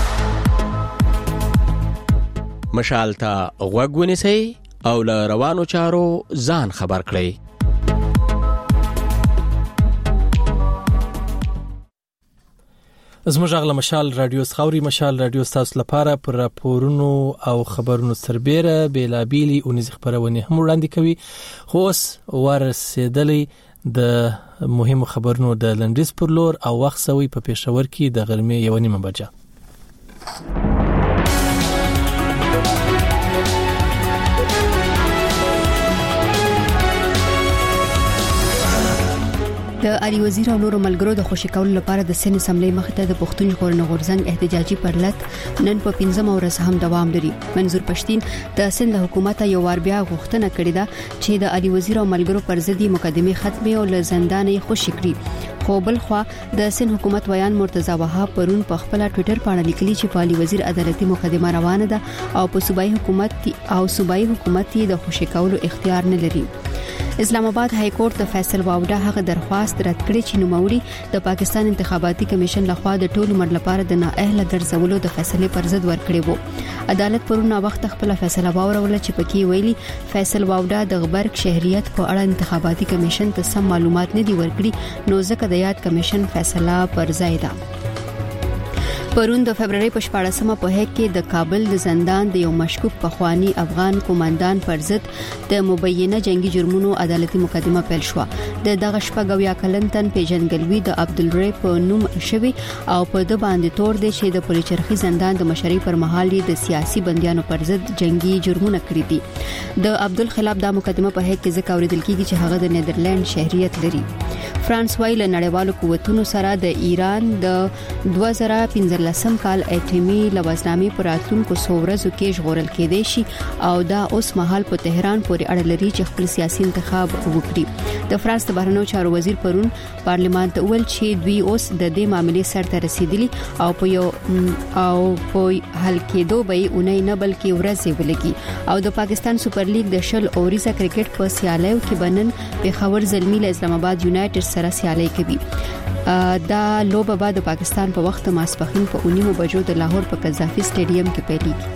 مشال ته غوږ ونیسئ او له روانو چارو ځان خبر کړئ. زموږ غږ مشال رادیو خاوري مشال رادیو تاسو لپاره پر راپورونو او خبرونو سربېره بیلابیلي او نږدې خبرونه هم وړاندې کوي. خو اوس ورسېدلې د مهمو خبرونو د لندیز پر لور او وخت سوي په پېښور کې د غرمې یو نیمه بجه. د علي وزیر او نورو ملګرو د خوشی کولو لپاره د سن اسمبلی مخ ته د پښتون ژغورنې غورځنګ احتجاجي پرلط نن په پنځمه ورځ هم دوام لري. منظور پښتين د سند حکومت یو وار بیا غوښتنه کړې ده چې د علي وزیر او ملګرو پر ضد مقدمه ختمه او له زندان خوشی کړي. خو بل خو د سند حکومت ویان مرتضی وهاب پرون په خپل ټوئیټر باندې لیکلي چې په علي وزیر عدالتي مقدمه روانه ده او په صوبایي حکومت او صوبایي حکومت د خوشی کولو اختیار نه لري. اسلام آباد های کورټ د فیصل واوډا هغه درخواست رد کړی چې نوموړي د پاکستان انتخاباتي کمیشن لخوا د ټولو عمر لپاره د نااهله ګرځولو د فیصلې پر ضد ورکړی وو. عدالت پرون وخت خپل فیصله واورول چې پکې ویلي فیصل واوډا د غبرګ شهریت په اړه انتخاباتي کمیشن ته سم معلومات نه دی ورکړي، نو ځکه د یاد کمیشن فیصله پر ځای ده. پرون د فبرवरी په شپاړسمه په هک کې د کابل د زندان د یو مشکوک پخوانی افغان قوماندان پر ضد د مبینه جنگي جرمونو عدالتي مقدمه پیل شو. د دغه شپږویا کلن تن پیژنګلوي د عبدالری په نوم شوی او په د باندې تور دی چې د پولیچرخي زندان د مشرۍ پر مهال د سیاسي بنديانو پر ضد جنگي جرمونه کړی دي. د عبدل خلاف د مقدمه په هک کې ځکه اوریدل کیږي چې هغه د نیدرلند شهريت لري. فرانس وایي له نړیوالو قوتونو سره د ایران د دوه زره پنځلسم کال اټومي لوازنامې پر راتلونکو څورزو کې ژغورل کېدای شي او دا اوس مهال په تهران پورې اړه لري چې خپل سیاسي انتخاب وکړي. د فرانس د بهرنیو چارو وزیر پرون پارلمان ته ویل چې دوی اوس د دې معاملې سر ته رسیدلی او په یو او په حل کېدو به اونۍ نه بلکې ورځې ولګي. او د پاکستان سپر لیګ د شل اوریزه کرکټ په سیالیو کې بنن پیښور زلمی له اسلام آباد یونایټډ سره سیالي کوي. دا لوبه بعد د پاکستان په وخت ماسپخین په اونیمو بجو د لاهور په قذافي سټیډیم کې پیلېږي.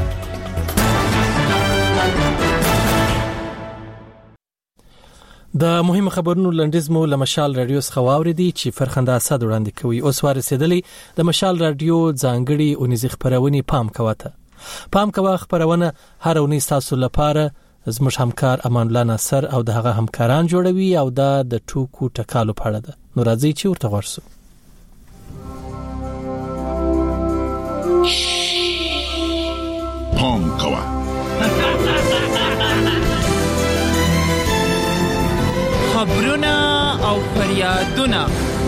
د مهمه خبرونو لنډیز مو له مشال رادیو څخه واوریدي چې فرخنده اسد وړاندې کوي. اوس ورسېدلې د مشال رادیو ځانګړي اونیزي خبرونه پام کوته. پام کوه خبرونه هر اونۍ تاسو لپاره زموږ همکار امان الله ناصر او د هغه همکاران جوړوي او دا د ټوکو ټکالو په اړه ده. نو راځي چې ورته ورسو. پام کوه خبرونه او فریادونه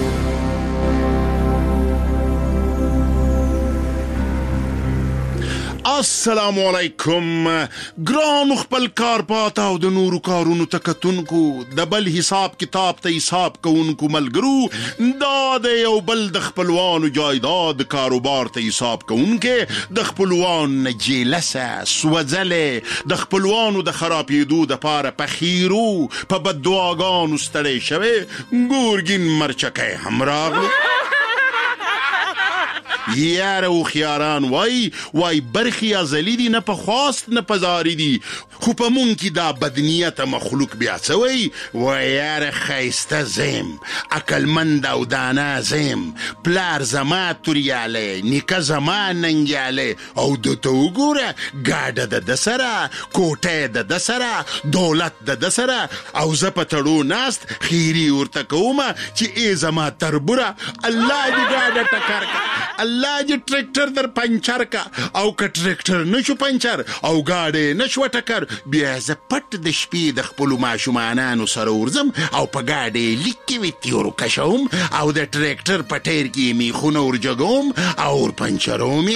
السلام علیکم ګران خپل کار پاته او د نورو کارونو تکتونکو د بل حساب کتاب ته حساب کوونکو ملګرو دا د یو بل د خپلوانو جایداد کاروبار ته حساب کوونکو د خپلوان جیلسه سوځله د خپلوانو د خرابېدو د پاره پخیرو په بددعاګانو ستړي شوه ګورګین مرچکه همراغلو یاره هوښیاران وای وای برخې ازلي دي، نه په خواست نه په زاري دي، خو په مونږ کې دا بدنیته مخلوق بیا څه وایي؟ وای یاره ښایسته زیم، عقلمند او دانا زیم، پلار زما توریالی، نیکه زما ننګیالی، او ده ته وګوره ګاډه د ده سره، کوټه د ده سره، دولت د ده سره، او زه په تړو ناست خیري ورته کومه چې ای زما تربوره الله دې ګاډه ټکر کا، الله دې ټریکټر در پنچر کا، او که ټریکټر نشو پنچر او ګاډه نشو ټکر، بیا زه پټ د شپې د خپلو ماشومانانو سره ورځم او په ګاډې لیک کې وي تیورو کشوم، او د ټریکټر په ټیر کې میخونه ورجګوم او ور پنچروم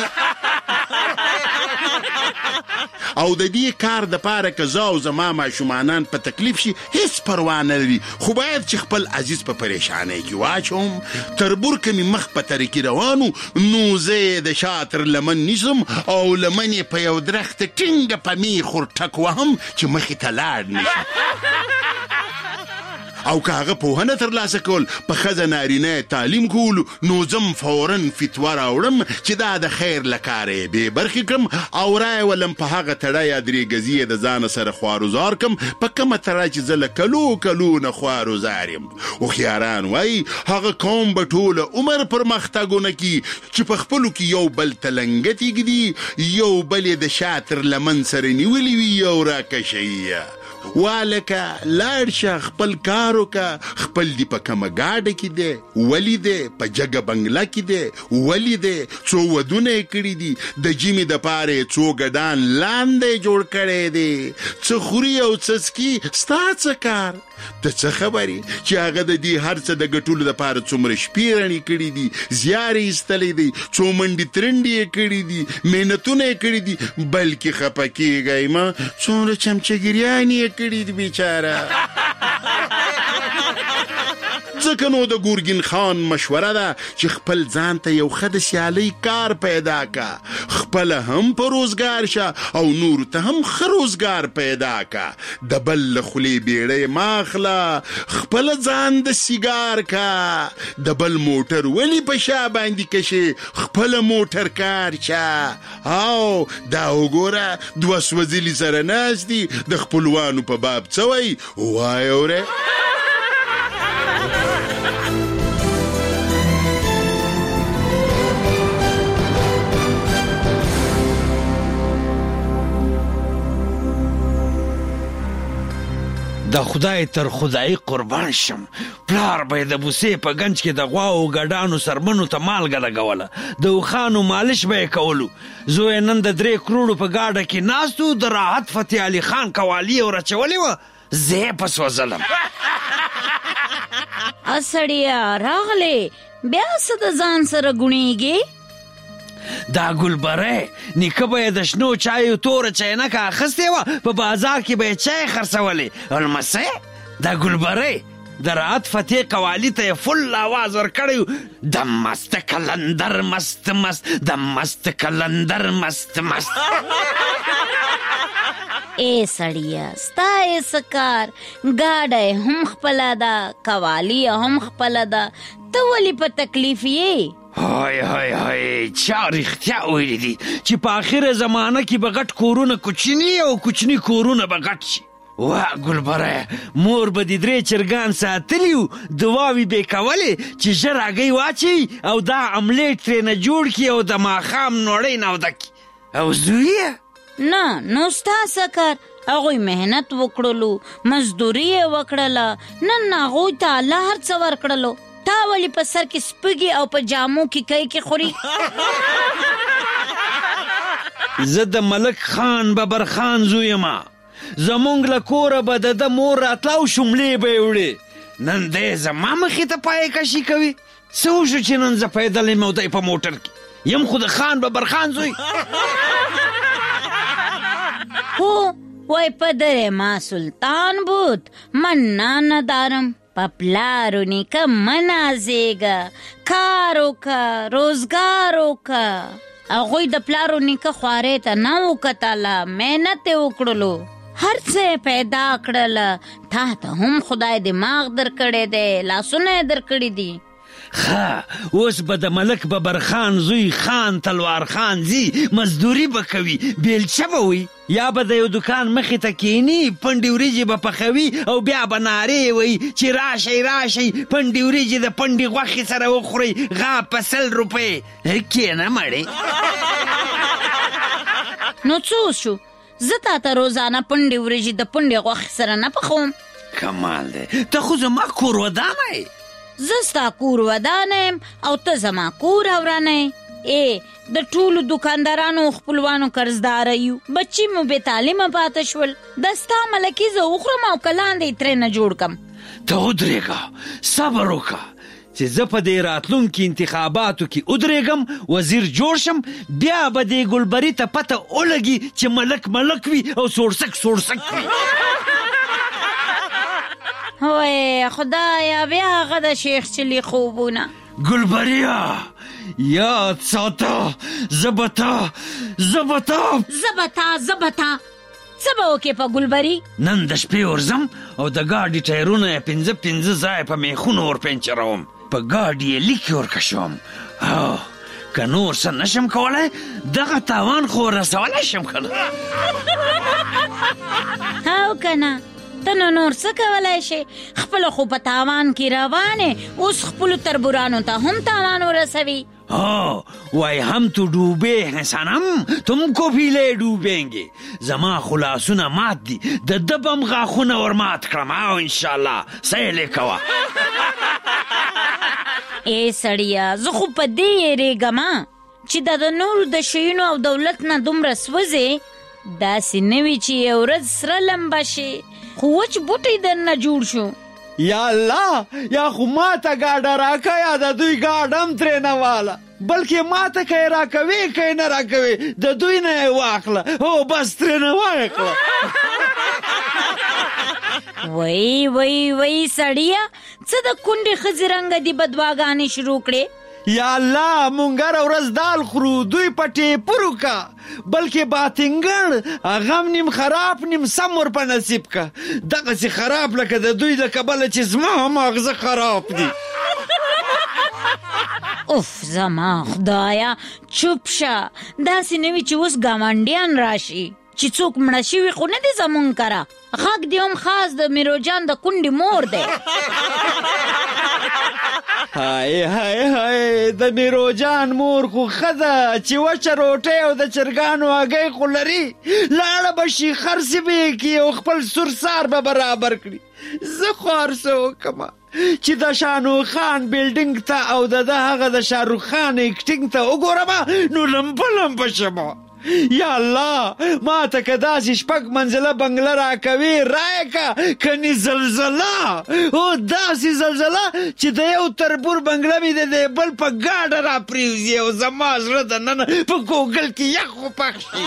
او د دې کار د پاره که زه او زما ماشومانان په تکلیف شي هیڅ پروا نه لري، خو باید چې خپل عزیز په پریشانۍ کې واچوم. تربور که مې مخ په ترکي روانو نو زه یې د شاتر لمن نیسم او لمن یې په یو درخت ټینګه په میخ ور ټک وهم چې مخې ته لاړ نشي. او که هغه پوهنه ترلاسه کول په ښځه نارینه تعلیم کولو نو ځم فورن فتوا راوړم چې دا د خیر له کاره یې بې برخې کړم او رایه ولم په هغه تړه یا درې ګزي یې د ځانه سره خوارزار کړم په کومه تړه چې زه له کلو کلو نه خوارزار یم. هوښیاران وایي هغه قوم به ټوله عمر پرمختګونه کي چې په خپلو کې یو بل ته لنګت یږدي، یو بل یې د شاتر لمن سره نیولي وي یو راکشوي. والکه لاړ شه خپل کار وکړه، خپل دی په کومه ګاډه کې دی، ولې دی په جګه بنګله کې دی، ولې دی څو ودونه یې کړي دي، د جیمې دپاره یې څو ګډان لاندې جوړ کړی دی، څه خوري او څه څکي ستا څه کار؟ ته څه خبرې چې هغه د دې هر څه د ګټلو دپاره څومره شپې رڼې کړي دي، زیار یې ایستلی دی، څو منډې ترنډې یې کړي دي، محنتونه یې کړي دي، بلکې خفه کېږئ مه څومره چمچهګیریانې یې کړي دي بیچاره. ځکه نو د ګورګین خان مشوره ده چې خپل ځان ته یو ښه د سیالۍ کار پیدا کا، خپله هم په روزګار شه او نورو ته هم ښه روزګار پیدا کا، د بل له خولې بیړۍ مه اخله، خپله ځان د سیګار کا، د بل موټر ولې په شا باندې کشې خپله موټر کار شه، او دا وګوره دوه سوځلي سره ناست دي د خپلوانو په باب څه وایي وایه اوره. د خدای تر خدای قربان شم، پلار به د بوسې په گنج کې د غواو ګډانو سرمنو ته مالګه لګوله، د اوښانو مالش به یې کولو، زوی نن د درې کروړو په ګاډه کې ناست و، د راحت فتح علي خان قوالي یې ورچولې وه، زه یې په سوځلم. اسړیا راغلې بیا څه د ځان سره ګونېږې؟ دا ګلبره نیکه به یې د شنو چایو توره چینکه اخیستې وه، په بازار کې به یې چای خرڅولې، لمسی دا ګلبره د راحت فتح قوالي ته یې فل آواز ورکړی، د مست کلندر مست مست، د مست کلندر مست مست. اے سړیا ستا یې څه کار؟ ګاډی هم خپله ده، قوالي هم خپله ده، ته ولې په تکلیف یې؟ های های های چا رښتیا ویلي دي چې په آخره زمانه کې به غټ کورونه کوچني او کوچني کورونه به غټ شي. وا ګلبره مور به دې درې چرګان ساتلي وو، دواوې به یې کولې چې ژر هګۍ واچوي او دا املیټ ترېنه جوړ کړي او د ماښام نوړۍ نوده کړي. او زوی یې نه نو ستا څه کار؟ هغوی محنت وکړلو، مزدوري یې وکړله، نن هغوی ته الله هر څه ورکړلو، تا ولې په سر کې سپږې او په جامو کې کای کې خوري؟ زه د ملک خان ببر خان زوی یم، زمونږ له کوره به د ده مور راتله او شملې به یې وړې، نن دی زما مخې ته پایې کشي کوي. څه وشو چې نن زه پیدل یم او دی په موټر کې یم، خو د خان ببر خان زوی. هو وای پدر ما سلطان بود، من نه ندارم، پپلارو نیکه منازیگه، کارو که روزگارو که. هغوی د پلارو نیکه خوارې ته نه وکتله، محنت یې وکړلو، هر څه پیدا کړله، تا ته هم خدای دماغ در کړی دی، لاسونه یې در کړي دي. ښه اوس به د ملک ببر خان زوی خان تلوار خان زی مزدوري به کوي بیلچه به وي یا به د یو دکان مخې ته کینی پنډې وریجې به پخوي او بیا به نارې وي چې راشئ راشئ پنډې وریجې د پنډې غوښې سره وخورئ غاب په سل روپۍ کینه مړې نو څه شو زه تا ته روزانه پنډې وریجې د پنډې غوښې سره نه پخوم کمال دی ته خو زما کور ودانه یې زه ستا کور ودانه یم او ته زما کور ورانه یې ای د ټولو دکاندارانو خپلوانو قرضداره یو بچی مو بې تعلیمه پاته شول د ستا ملکي زه وخورم او که لاندې ترې نه جوړ کم ته ودرېږه صبر وکړه چې زه په دې راتلونکي انتخاباتو کې ودرېږم وزیر جوړ شم بیا به دې ګلبري ته پته ولګي چې ملک ملک وي او سوړسک سوړسک وي وای خدایا بیا هغه د شیخ چلی خوبونه ګلبریا یاد ساته زبتا زبتا زبتا زبتا څه به وکې په ګلبري نن د شپې ورځم او د ګاډي ټایرونه یې پنځه پنځه ځایه په میخونو ورپنچروم په ګاډي یې لیکې ورکشوم او که نور څه نشم کولی دغه تاوان خو رسولی شم که نه او که نه ته نو نور څه کولی شي خپله خو په تاوان کې روانې اوس خپلو تربورانو ته هم تاوان ورسوي हाँ वाई हम तो डूबे हैं सनम तुमको भी ले डूबेंगे जमा खुलासुना मात दी द दबम गाखुना और मात करमाओ इंशाल्लाह सहेले कवा ए सड़िया زه خو په دې یېرېږم چې دا د نورو د شیونو او دولت نه دومره سوځې داسې نه وي چې یو ورځ سره لمبه شي خو وچ بوټی درنه جوړ شو یا الله یا خو ما ته ګاډه راکه یا د دوی ګاډم ترې نه واله بلکې ما ته که یې راکوې که یې نه راکوې د دوی نه یې واخله هو بس ترې نه واخله وای وای وای سړیه څه د کونډې ښځې رنګه دي بدواګانې شروع کړې یا الله مونږ هره ورځ دال خورو دوی په ټیپرو کا بلکې باتنګړ هغه نیم خراب نیم سم ور په نصیب کا دغسې خراب لکه د دوی له کبله چې زما ماغزه خراب دي اوف زما خدایا چوپ شه داسې نه وي چې اوس ګاونډیان راشي چې څوک مړه شوي خو نه دي زمونږ کره غږ دې هم خاص د میروجان د کونډې مور دی هاي هاي هاي د میروجان مور خو ښځه چې وچه روټۍ او د چرګانو هګۍ خو لري لاړه به شي خرڅې به یې کړي او خپل سورسار به برابر کړي زه خو هر څه وکړمه چې د شانو خان بلډینګ ته او د ده هغه د شاروخ خان اکټینګ ته وګورم نو لمبه لمبه شمه یا الله ما ته که داسې شپږ منزله بنګله راکوي رایه که کني زلزله او داسې زلزله چې د یو تربور بنګله مې د د بل په ګاډه را پرېوځي او زما زړه د ننه په کوګل کې یخ وپخ شي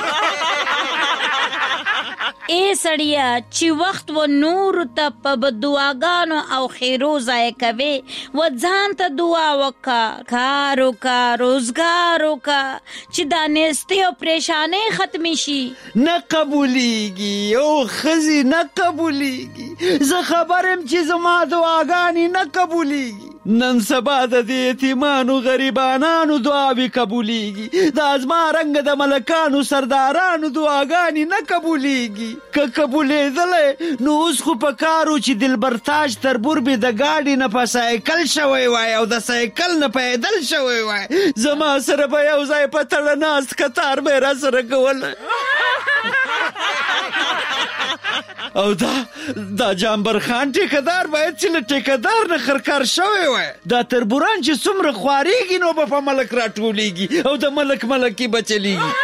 ای سړیه چې وخت و نورو ته په بددعاګانو او خیرو ضایع کوې و ځان ته دعا وکړه کار وکړه روزګار وکړه چې دا نیستۍ او پریشانۍ ختمې شي نه قبولیږي او ښځې نه قبولیږي زه خبر یم چې زما دعاګانې نه قبولیږي نن سبا د دې یتیمانو غریبانانو دعاوې قبولیږي دا زما رنګ د ملکانو سردارانو دعاګانې نه قبولیږي که قبولېدلی نو اوس خو په کار و چې دلبرتاج تربور به د ګاډي نه په سایکل شوی وای او د سایکل نه پیدل شوی وای زما سره به یو ځای په تړه ناست کتار به یې را سره کولی او دا دا جامبر خان ټیکدار باید چې له ټیکدار نه خرکار شوی وای دا تربوران چې څومره خوارېږي نو به په ملک راټولېږي او د ملک ملکي به چلیږي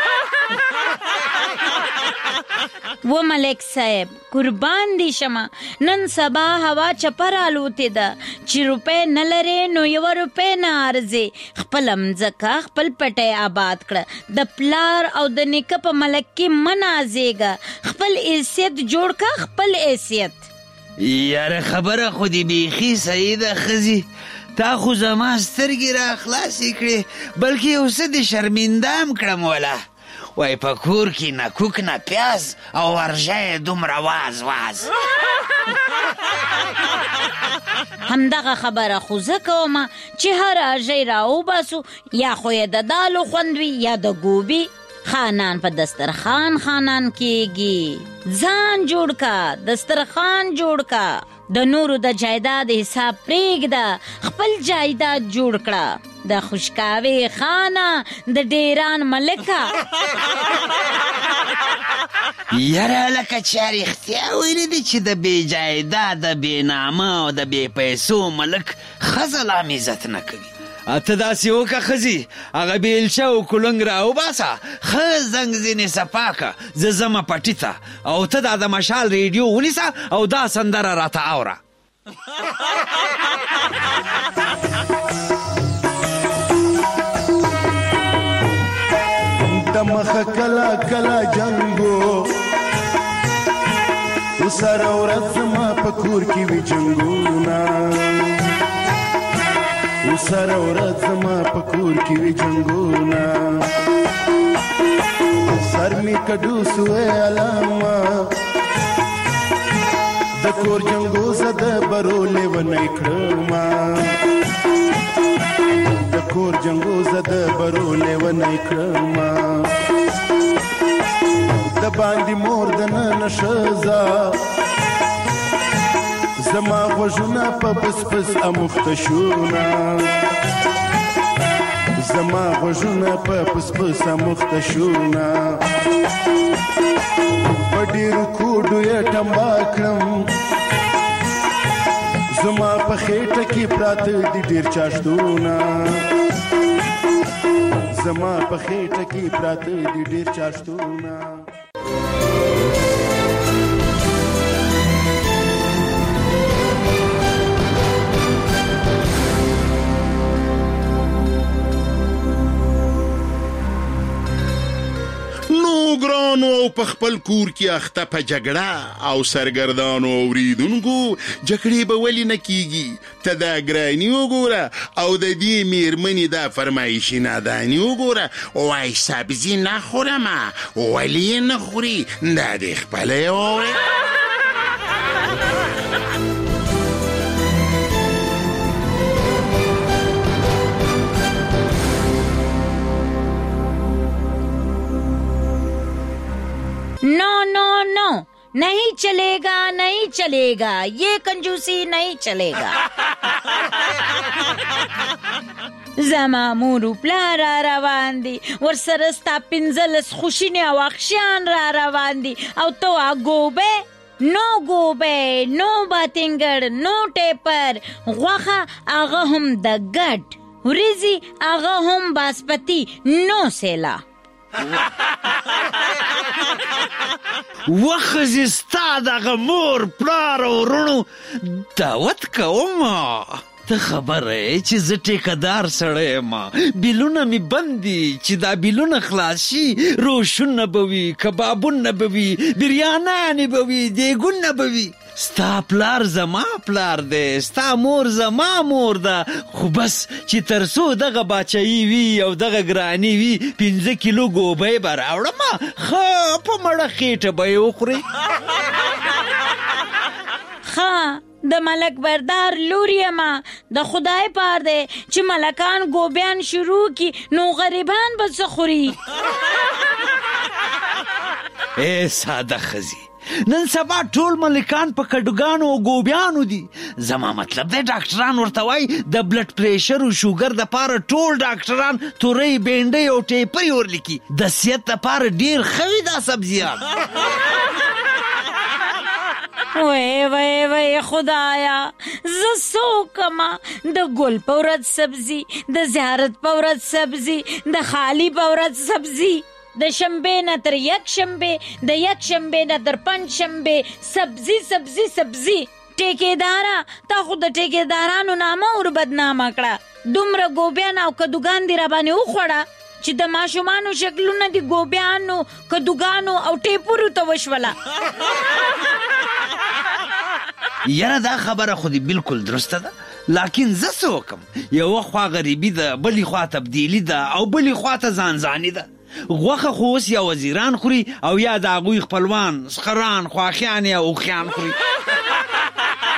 و ملک صاحب قربان دی شما نن سبا هوا چپر آلوتی ده چې روپے نه لرې نو یو روپے نه ارزې خپل مځکه خپل پټی آباد کړه د پلار او د نیکه په ملک کې مه نازېږه خپل حیثیت جوړ که خپل حیثیت یاره خبره خو دې بیخي صحیح ده ښځې تا خو زما سترګې را خلاصې کړې بلکې یو څه دې شرمنده هم کړم وله وای په کور کې نه کوک نه پیاز او ورژه یې دومره واز واز همدغه خبره خو زه کومه چې هر اژی راوباسو یا خو یې د دالو خوند وي یا د ګوبي. خانان په دسترخان خانان کېږي. ځان جوړ کا، دسترخان جوړ کا. د نورو د جایداد حساب پرېږده، خپل جایداد جوړ کړه. د خوشکاوي خانه، د ډیران ملکه. یاره لکه چا رښتیا ویلي دي چې د بې جایداد، د بې نامه او د بې پیسو ملک ښځه لا هم عزت نه کوي. ته داسې وکړه ښځې، هغه بیلچه او کلنګ راوباسه، ښه زنګ ځینې صفا که، زه ځمه پټي ته، او ته دا د مشال ریډیو ونیسه او دا سندره راته اوره. د مخه کله کله جنګو وسره ورځ ما په کور کې وي جنګونه، وسره ورځ ما په کور کې وي جنګونه. سر می کډو سوې علامه د کور جنګو زد برولې ونې کړما، د کور جنګو زد برولې ونې کړما. د باندې مور د نن شزا زما غوږونه په بس بس اموخته شونه، زما غوږونه په بس بس اموخته شونه. په ډېرو کوډو یې ټمبا کړم، زما په خېټه کې پراته دي ډېر چاشتونه، زما په خېټه کې پراته دي ډېر چاشتونه. نو ګرانو او په خپل کور کې اخته په جګړه او سرګردانو اوریدونکو جګړې به ولې نه کیږي؟ ته دا ګراني وګوره او د دې میرمنې دا فرمایشي ناداني وګوره. وای سبزي نه خورمه، ولې یې نه خوري؟ دا دې خپله یې ووایه. नो नो नो, नहीं चलेगा नहीं चलेगा, ये कंजूसी नहीं चलेगा. زما مورو پلار را روان دي، ورسره ستا پنځلس خوشینې او اخشیان را روان دي، او تو ګوبه نو ګوبه نو باتنګړ نو ټیپر، غوښه هغه هم د ګډ، وریځې هغه هم باسپتی نو سیلا. وخزي ستا دغه مور پلار او وروڼو دعوت کومه. ته خبره یې چې زه ټیکهدار سړی یم، بیلونه مې بند دي، چې دا بیلونه خلاص شي روشونه به وي، کبابونه به وي، بریانیانې به وي، دیګونه به وي. ستا پلار زما پلار دی، ستا مور زما مور ده، خو بس چې تر څو دغه باچایي وي او دغه ګراني وي پنځه کیلو ګوبۍ به راوړمه، ښه په مړه خېټه به یې وخورې. ښه د ملک بردار لور یمه، د خدای پار دی چې ملکان ګوبیان شروع کی نو غریبان به څه خوري. ای ساده ښځې، نن سبا ټول ملکان په کډوګانو او ګوبیانو دي. زما مطلب دی ډاکټران ورته وایي د بلډ پریشر او شوګر دپاره ټول ډاکټران تورۍ بینډۍ او ټیپۍ ورلیکي. د صحت دپاره ډېر ښه وي دا سبزیان. وای وای وای خدایا، زه څوکمه؟ د ګل په ورځ سبزي، د زیارت په ورځ سبزي، د خالی په ورځ سبزي، د شنبې نه تر یک شنبې، د یک شنبې نه تر پنج شنبې سبزي سبزي سبزي. ټیکېداره، تا خو د ټیکېدارانو نامه ور بدنامه کړه. دومره ګوبیان او کدوګان دې راباندې وخوړه چې د ماشومانو شکلونه دې ګوبیانو، کدوګانو او ټیپورو ته وشوله. یاره دا خبره خو دې بالکل درسته ده، لکن زه څه وکم؟ یوه خوا غریبي ده، بلې خوا تبدیلي ده، او بلې خوا ته ځانځاني ده. غوښه خو اوس یا وزیران خوري او یا د هغوی خپلوان، سخران، خواښیانې او اوښیان خوري.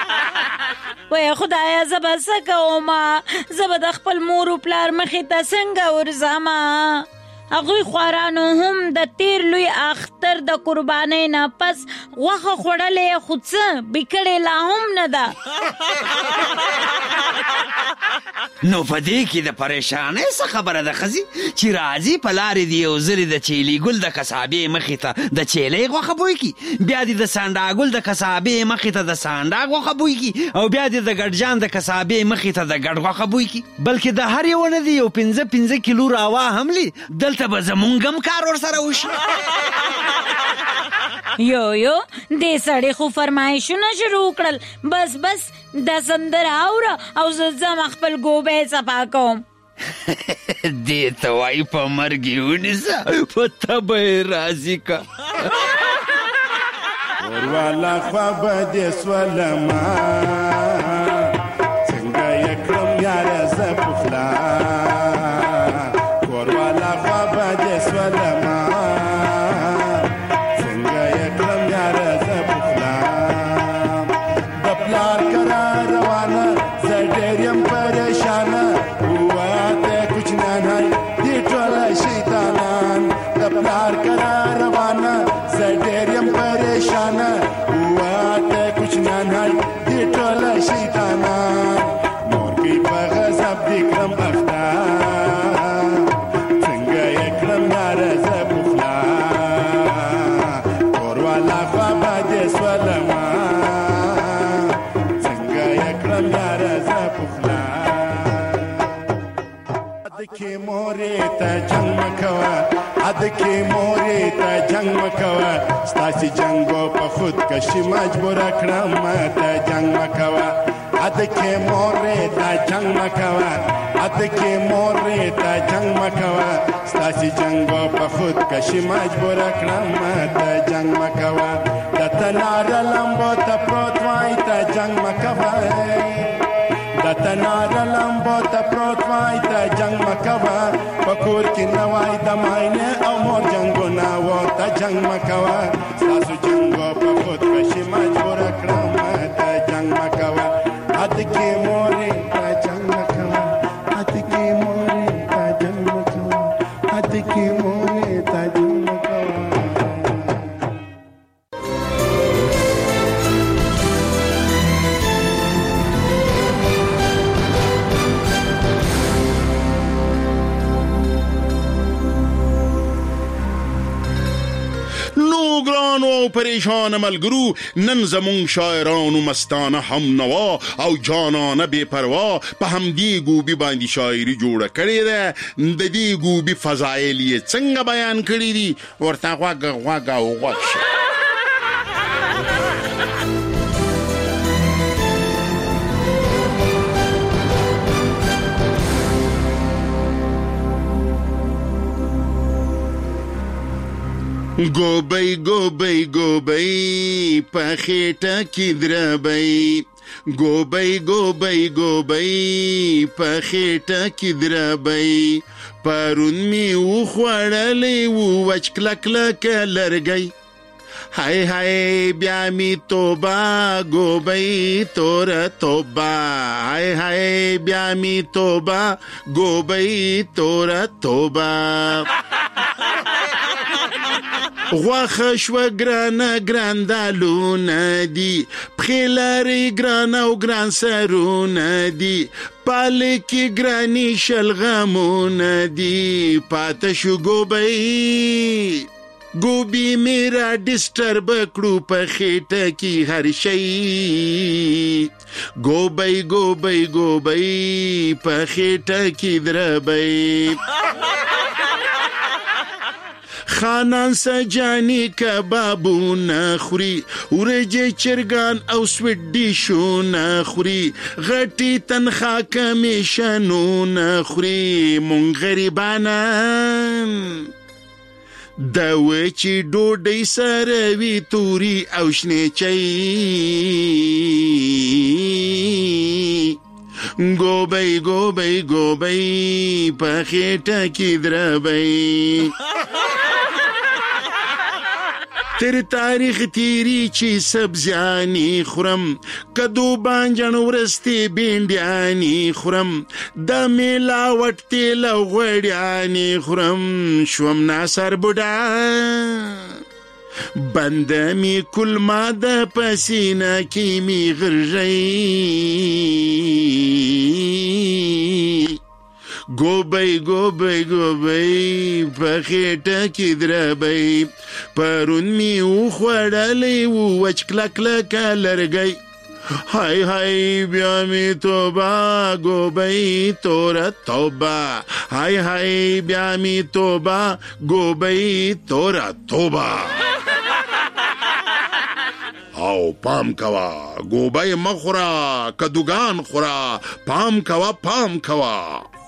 وای خدایا زه به څه کومه، زه به د خپل مور و پلار مخې ته څنګه ورځمه. هغوی خوارانو هم د تیر لوی اختر د قربانۍ نه پس غوښه خوړلې، خو څه بیکړې لا هم نه ده. نو په دې کې د پریشانۍ څه خبره ده ښځې چې راځي په لارې دې یو ځلې د چیلي ګل د کسابې مخې ته د چیلۍ غوښه بوی کي، بیا دې د سانډا ګل د کسابې مخې ته د سانډا غوښه بوی کي، او بیا دې د ګډجان د کسابې مخې ته د ګډ غوښه بوی کي. بلکې د هر یو نه دې یو پنځه پنځه کیلو راوا هم لي، دلته به زمونږ هم کار ورسره وشي. یو یو دې سړی خو فرمایشونه شروع کړل. بس بس د سندره اوره او زه ځم خپل ګوبی صفا کوم. دې ته وایي په مرګ یې ونیسه، په تبه یې راضي که. وروالا خوا به دې سولما، څنګه یې کړم یاره زه پخلا. وروالا خوا به دې سولما، څنګه یې کړم یاره زه پخلا. د پلار کرا روانه زه ډېر یم پریشانه، وواته کوچنیان هی دې ټوله شیطانان. د پلار کرا روانه زه ډېر یم پریشانه، وواته کوچنیان هی دې ټوله شیطانان. مورګۍ په غضب دې کړم اخته، څنګه یې کړم یاره زه پخلا. کوروالا خوا به دې سولما، څنګه یې کړم یاره زه پخلا. ادکې مورې ته جنګ مه کوه، ادکې مورې ته جنګ مه کوه، ستاسې جنګو په خودکشي مجبوره کړم ته جنګ مه کوه. ادکې مورې ته جنګ مه کوه، ادکې مورې ته جنګ مه کوه، ستاسې جنګو په خودکشي مجبوره کړم ته جنګ مه کوه. د تناره لمبو ته پروت وای ته جنګ مه کوه، د تناره لمبو ته پروت وای ته جنګ مه کوه. په کور کې نه وای د ماینې او مور جنګونه و ته جنګ مه کوه. ستاسو جنګو په خودکشي مجبوره کړم ته جنګ مه کوه. ادکې مورې ته جنګ مه کوه، ادکې مورې ته جنګ مه کوه، ادکې مورې ته جنګ مه کوه. نو ګرانو او پریشان ملګرو، نن زمونږ شاعرانو مستانه هم نوا او جانانه بے پروا په همدې ګوبي باندې شاعري جوړه کړې ده. د دې ګوبي فضایل یې څنګه بیان کړي دي، ورته غوږ غوږ او غوږ شه. ګوبۍ ګوبۍ ګوبۍ په خېټه کې دربۍ، ګوبۍ ګوبۍ ګوبۍ په خېټه کې دربۍ. پرون مې وخوړلې و وچ کلک لکه لرګی، هاي هاي بیا می توبه ګوبۍ توره توبه، هاي هاي بیا می توبه ګوبۍ توره توبه. غوښه شوه ګرانه ګران دالونه دي، پښې لرې ګران او ګران سرونه دي، پالې کې ګرانې شلغمونه دي. پاته شو ګوبۍ ګوبي میرا ډسټرب کړو په خېټه کې هر شی، ګوبۍ ګوبۍ ګوبۍ په خېټه کې دربۍ. خانان سجانی کبابونه خوري، ورجې چرګان او سویټ ډیشونه خوري، غټي تنخوا کمیشنونه خوري. مونږ غریبانان د وچې ډوډۍ سره وي توري او شنې چای، ګوبۍ ګوبۍ ګوبۍ په خېټه کې دربۍ. تر تاریخ تیری چې سبزیانی خورم کدو بانجن ورستی بینډیانی خورم د میلاوټ تیل غوړیانی خورم شوم ناصر بوډا بند می کل ماده پسینه کی می غرژی گوبی گوبی گوبی پخیٹه کی دربی پرون می او خوڑلی و وچ کلک لکا لرگی های های بیا می توبه گوبی تورا توبه های های بیا می توبه گوبی تورا توبه او پام کوا گوبی مخورا کدوگان خورا پام کوا پام کوا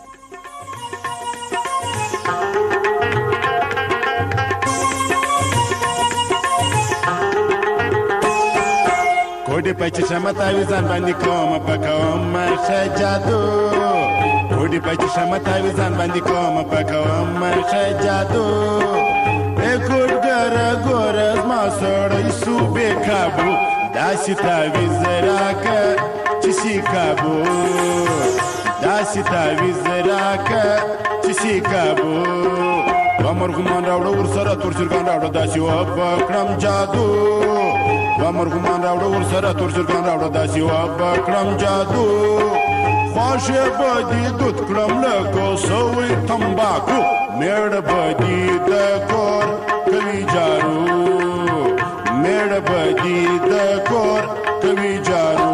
کوډي پچ شمتاوي ځان باندې کوم پکوم مرشه جادو کوډي پچ شمتاوي ځان باندې کوم پکوم مرشه جادو اے کوډګر ګورز ما سړی سو به کابو داسې تاوي زراک چې سی کابو داسې تاوي زراک چې سی کابو ومرغمان راوړو ورسره تور چرګان راوړو داسې وبکړم جادو ومرغمان راوړو ورسره تور چرګان راوړو داسې وبکړم جادو خواشه بدي دود کړم لکه سوی تمباکو میړ بدي د کور کوي جارو میړ بدي د کور کوي جارو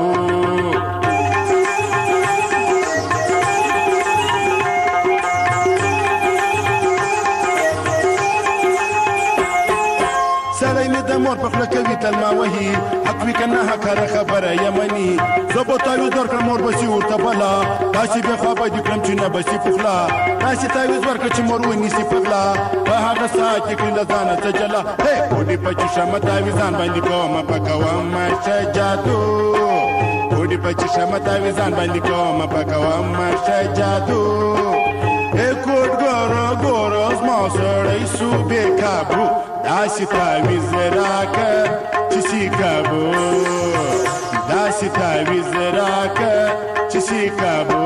مور پخله کوي تلما وهي حق وی کنه هکره خبره یمنی زبو تاویز ورکړ مور بسی ورته بلا داسې به خو به دکړم چې نه بسی پخلا داسې تاویز ورکړ چې مور ونیسي پخلا په هغه ساعت کې کله ځان ته جلا هې کوډي پچ شمه تاویزان باندې کوم پکوم مرشه جادو کوډي پچ شمه تاویزان باندې کوم پکوم مرشه جادو اے کوډګر ګورز ما سړی سو به کابو داسې تاویز راکه چې سی کابو داسې تاویز راکه چې سی کابو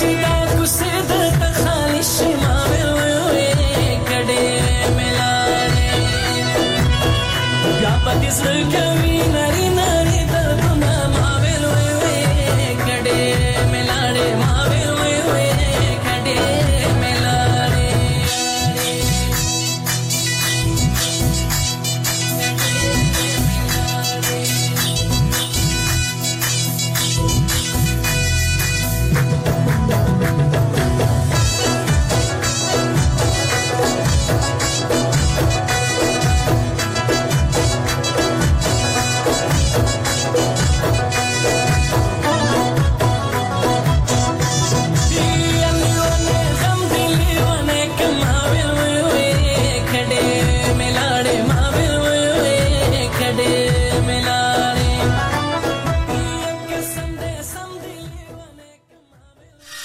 چې دا